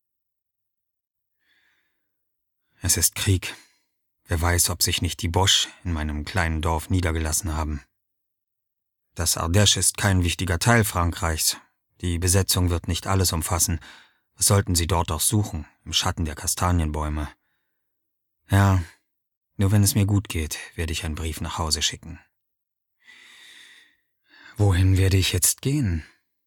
Es ist Krieg. Wer weiß, ob sich nicht die Boche in meinem kleinen Dorf niedergelassen haben. Das Ardèche ist kein wichtiger Teil Frankreichs. Die Besetzung wird nicht alles umfassen. Was sollten sie dort auch suchen, im Schatten der Kastanienbäume? Ja, nur wenn es mir gut geht, werde ich einen Brief nach Hause schicken. Wohin werde ich jetzt gehen?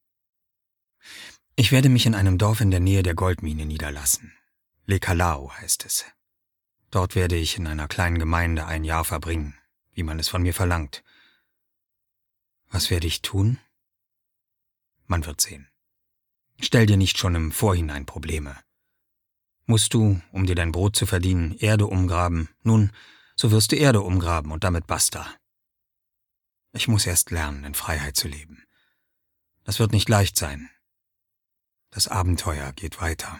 Ich werde mich in einem Dorf in der Nähe der Goldmine niederlassen. Le Calao heißt es. Dort werde ich in einer kleinen Gemeinde ein Jahr verbringen, wie man es von mir verlangt. Was werde ich tun? Man wird sehen. Stell dir nicht schon im Vorhinein Probleme. Musst du, um dir dein Brot zu verdienen, Erde umgraben? Nun, so wirst du Erde umgraben und damit basta. Ich muss erst lernen, in Freiheit zu leben. Das wird nicht leicht sein. Das Abenteuer geht weiter.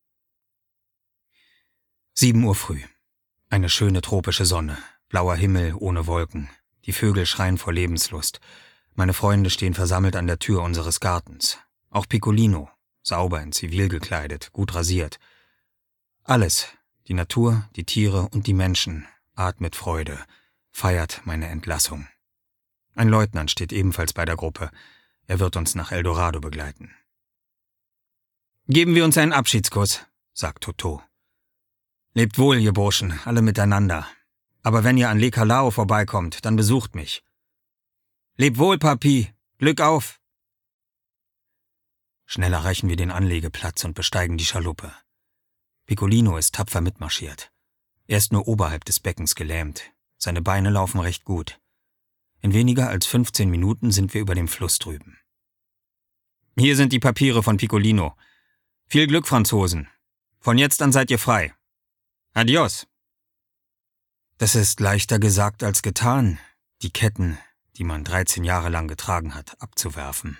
7 Uhr früh. Eine schöne tropische Sonne, blauer Himmel ohne Wolken. Die Vögel schreien vor Lebenslust. Meine Freunde stehen versammelt an der Tür unseres Gartens. Auch Piccolino, sauber in Zivil gekleidet, gut rasiert. Alles, die Natur, die Tiere und die Menschen, atmet Freude, feiert meine Entlassung. Ein Leutnant steht ebenfalls bei der Gruppe. Er wird uns nach Eldorado begleiten. »Geben wir uns einen Abschiedskuss«, sagt Toto. »Lebt wohl, ihr Burschen, alle miteinander. Aber wenn ihr an Le Calao vorbeikommt, dann besucht mich.« »Leb wohl, Papi. Glück auf!« Schnell erreichen wir den Anlegeplatz und besteigen die Schaluppe. Piccolino ist tapfer mitmarschiert. Er ist nur oberhalb des Beckens gelähmt. Seine Beine laufen recht gut. In weniger als 15 Minuten sind wir über dem Fluss drüben. »Hier sind die Papiere von Piccolino. Viel Glück, Franzosen. Von jetzt an seid ihr frei. Adios!« Das ist leichter gesagt als getan, die Ketten, die man 13 Jahre lang getragen hat, abzuwerfen.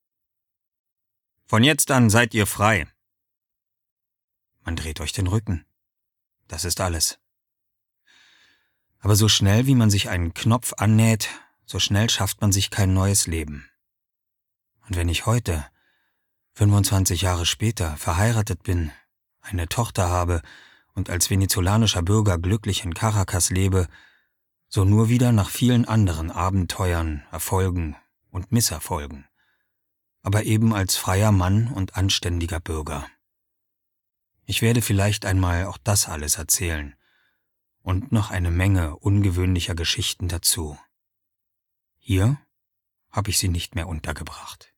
»Von jetzt an seid ihr frei.« Man dreht euch den Rücken. Das ist alles. Aber so schnell, wie man sich einen Knopf annäht, so schnell schafft man sich kein neues Leben. Und wenn ich heute, 25 Jahre später, verheiratet bin, eine Tochter habe und als venezolanischer Bürger glücklich in Caracas lebe, so nur wieder nach vielen anderen Abenteuern, Erfolgen und Misserfolgen, aber eben als freier Mann und anständiger Bürger. Ich werde vielleicht einmal auch das alles erzählen und noch eine Menge ungewöhnlicher Geschichten dazu. Hier habe ich sie nicht mehr untergebracht.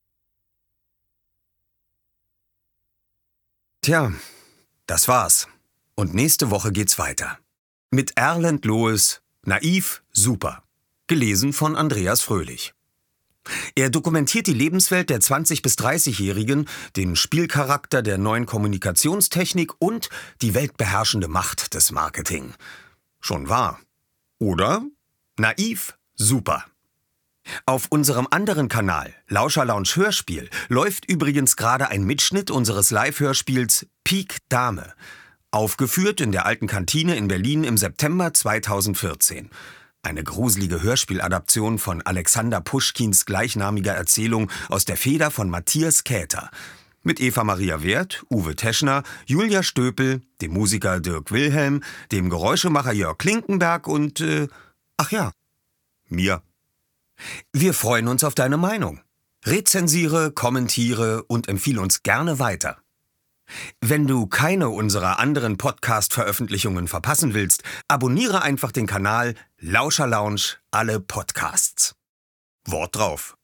Tja, das war's. Und nächste Woche geht's weiter. Mit Erland Loes Naiv, super. Gelesen von Andreas Fröhlich. Er dokumentiert die Lebenswelt der 20- bis 30-Jährigen, den Spielcharakter der neuen Kommunikationstechnik und die weltbeherrschende Macht des Marketing. Schon wahr. Oder? Naiv, super. Auf unserem anderen Kanal, Lauscherlounge Hörspiel, läuft übrigens gerade ein Mitschnitt unseres Live-Hörspiels Pik Dame. Aufgeführt in der Alten Kantine in Berlin im September 2014. Eine gruselige Hörspieladaption von Alexander Puschkins gleichnamiger Erzählung aus der Feder von Matthias Käther. Mit Eva Maria Werth, Uwe Teschner, Julia Stöpel, dem Musiker Dirk Wilhelm, dem Geräuschemacher Jörg Klinkenberg und, mir. Wir freuen uns auf deine Meinung. Rezensiere, kommentiere und empfehle uns gerne weiter. Wenn du keine unserer anderen Podcast-Veröffentlichungen verpassen willst, abonniere einfach den Kanal Lauscher Lounge alle Podcasts. Wort drauf.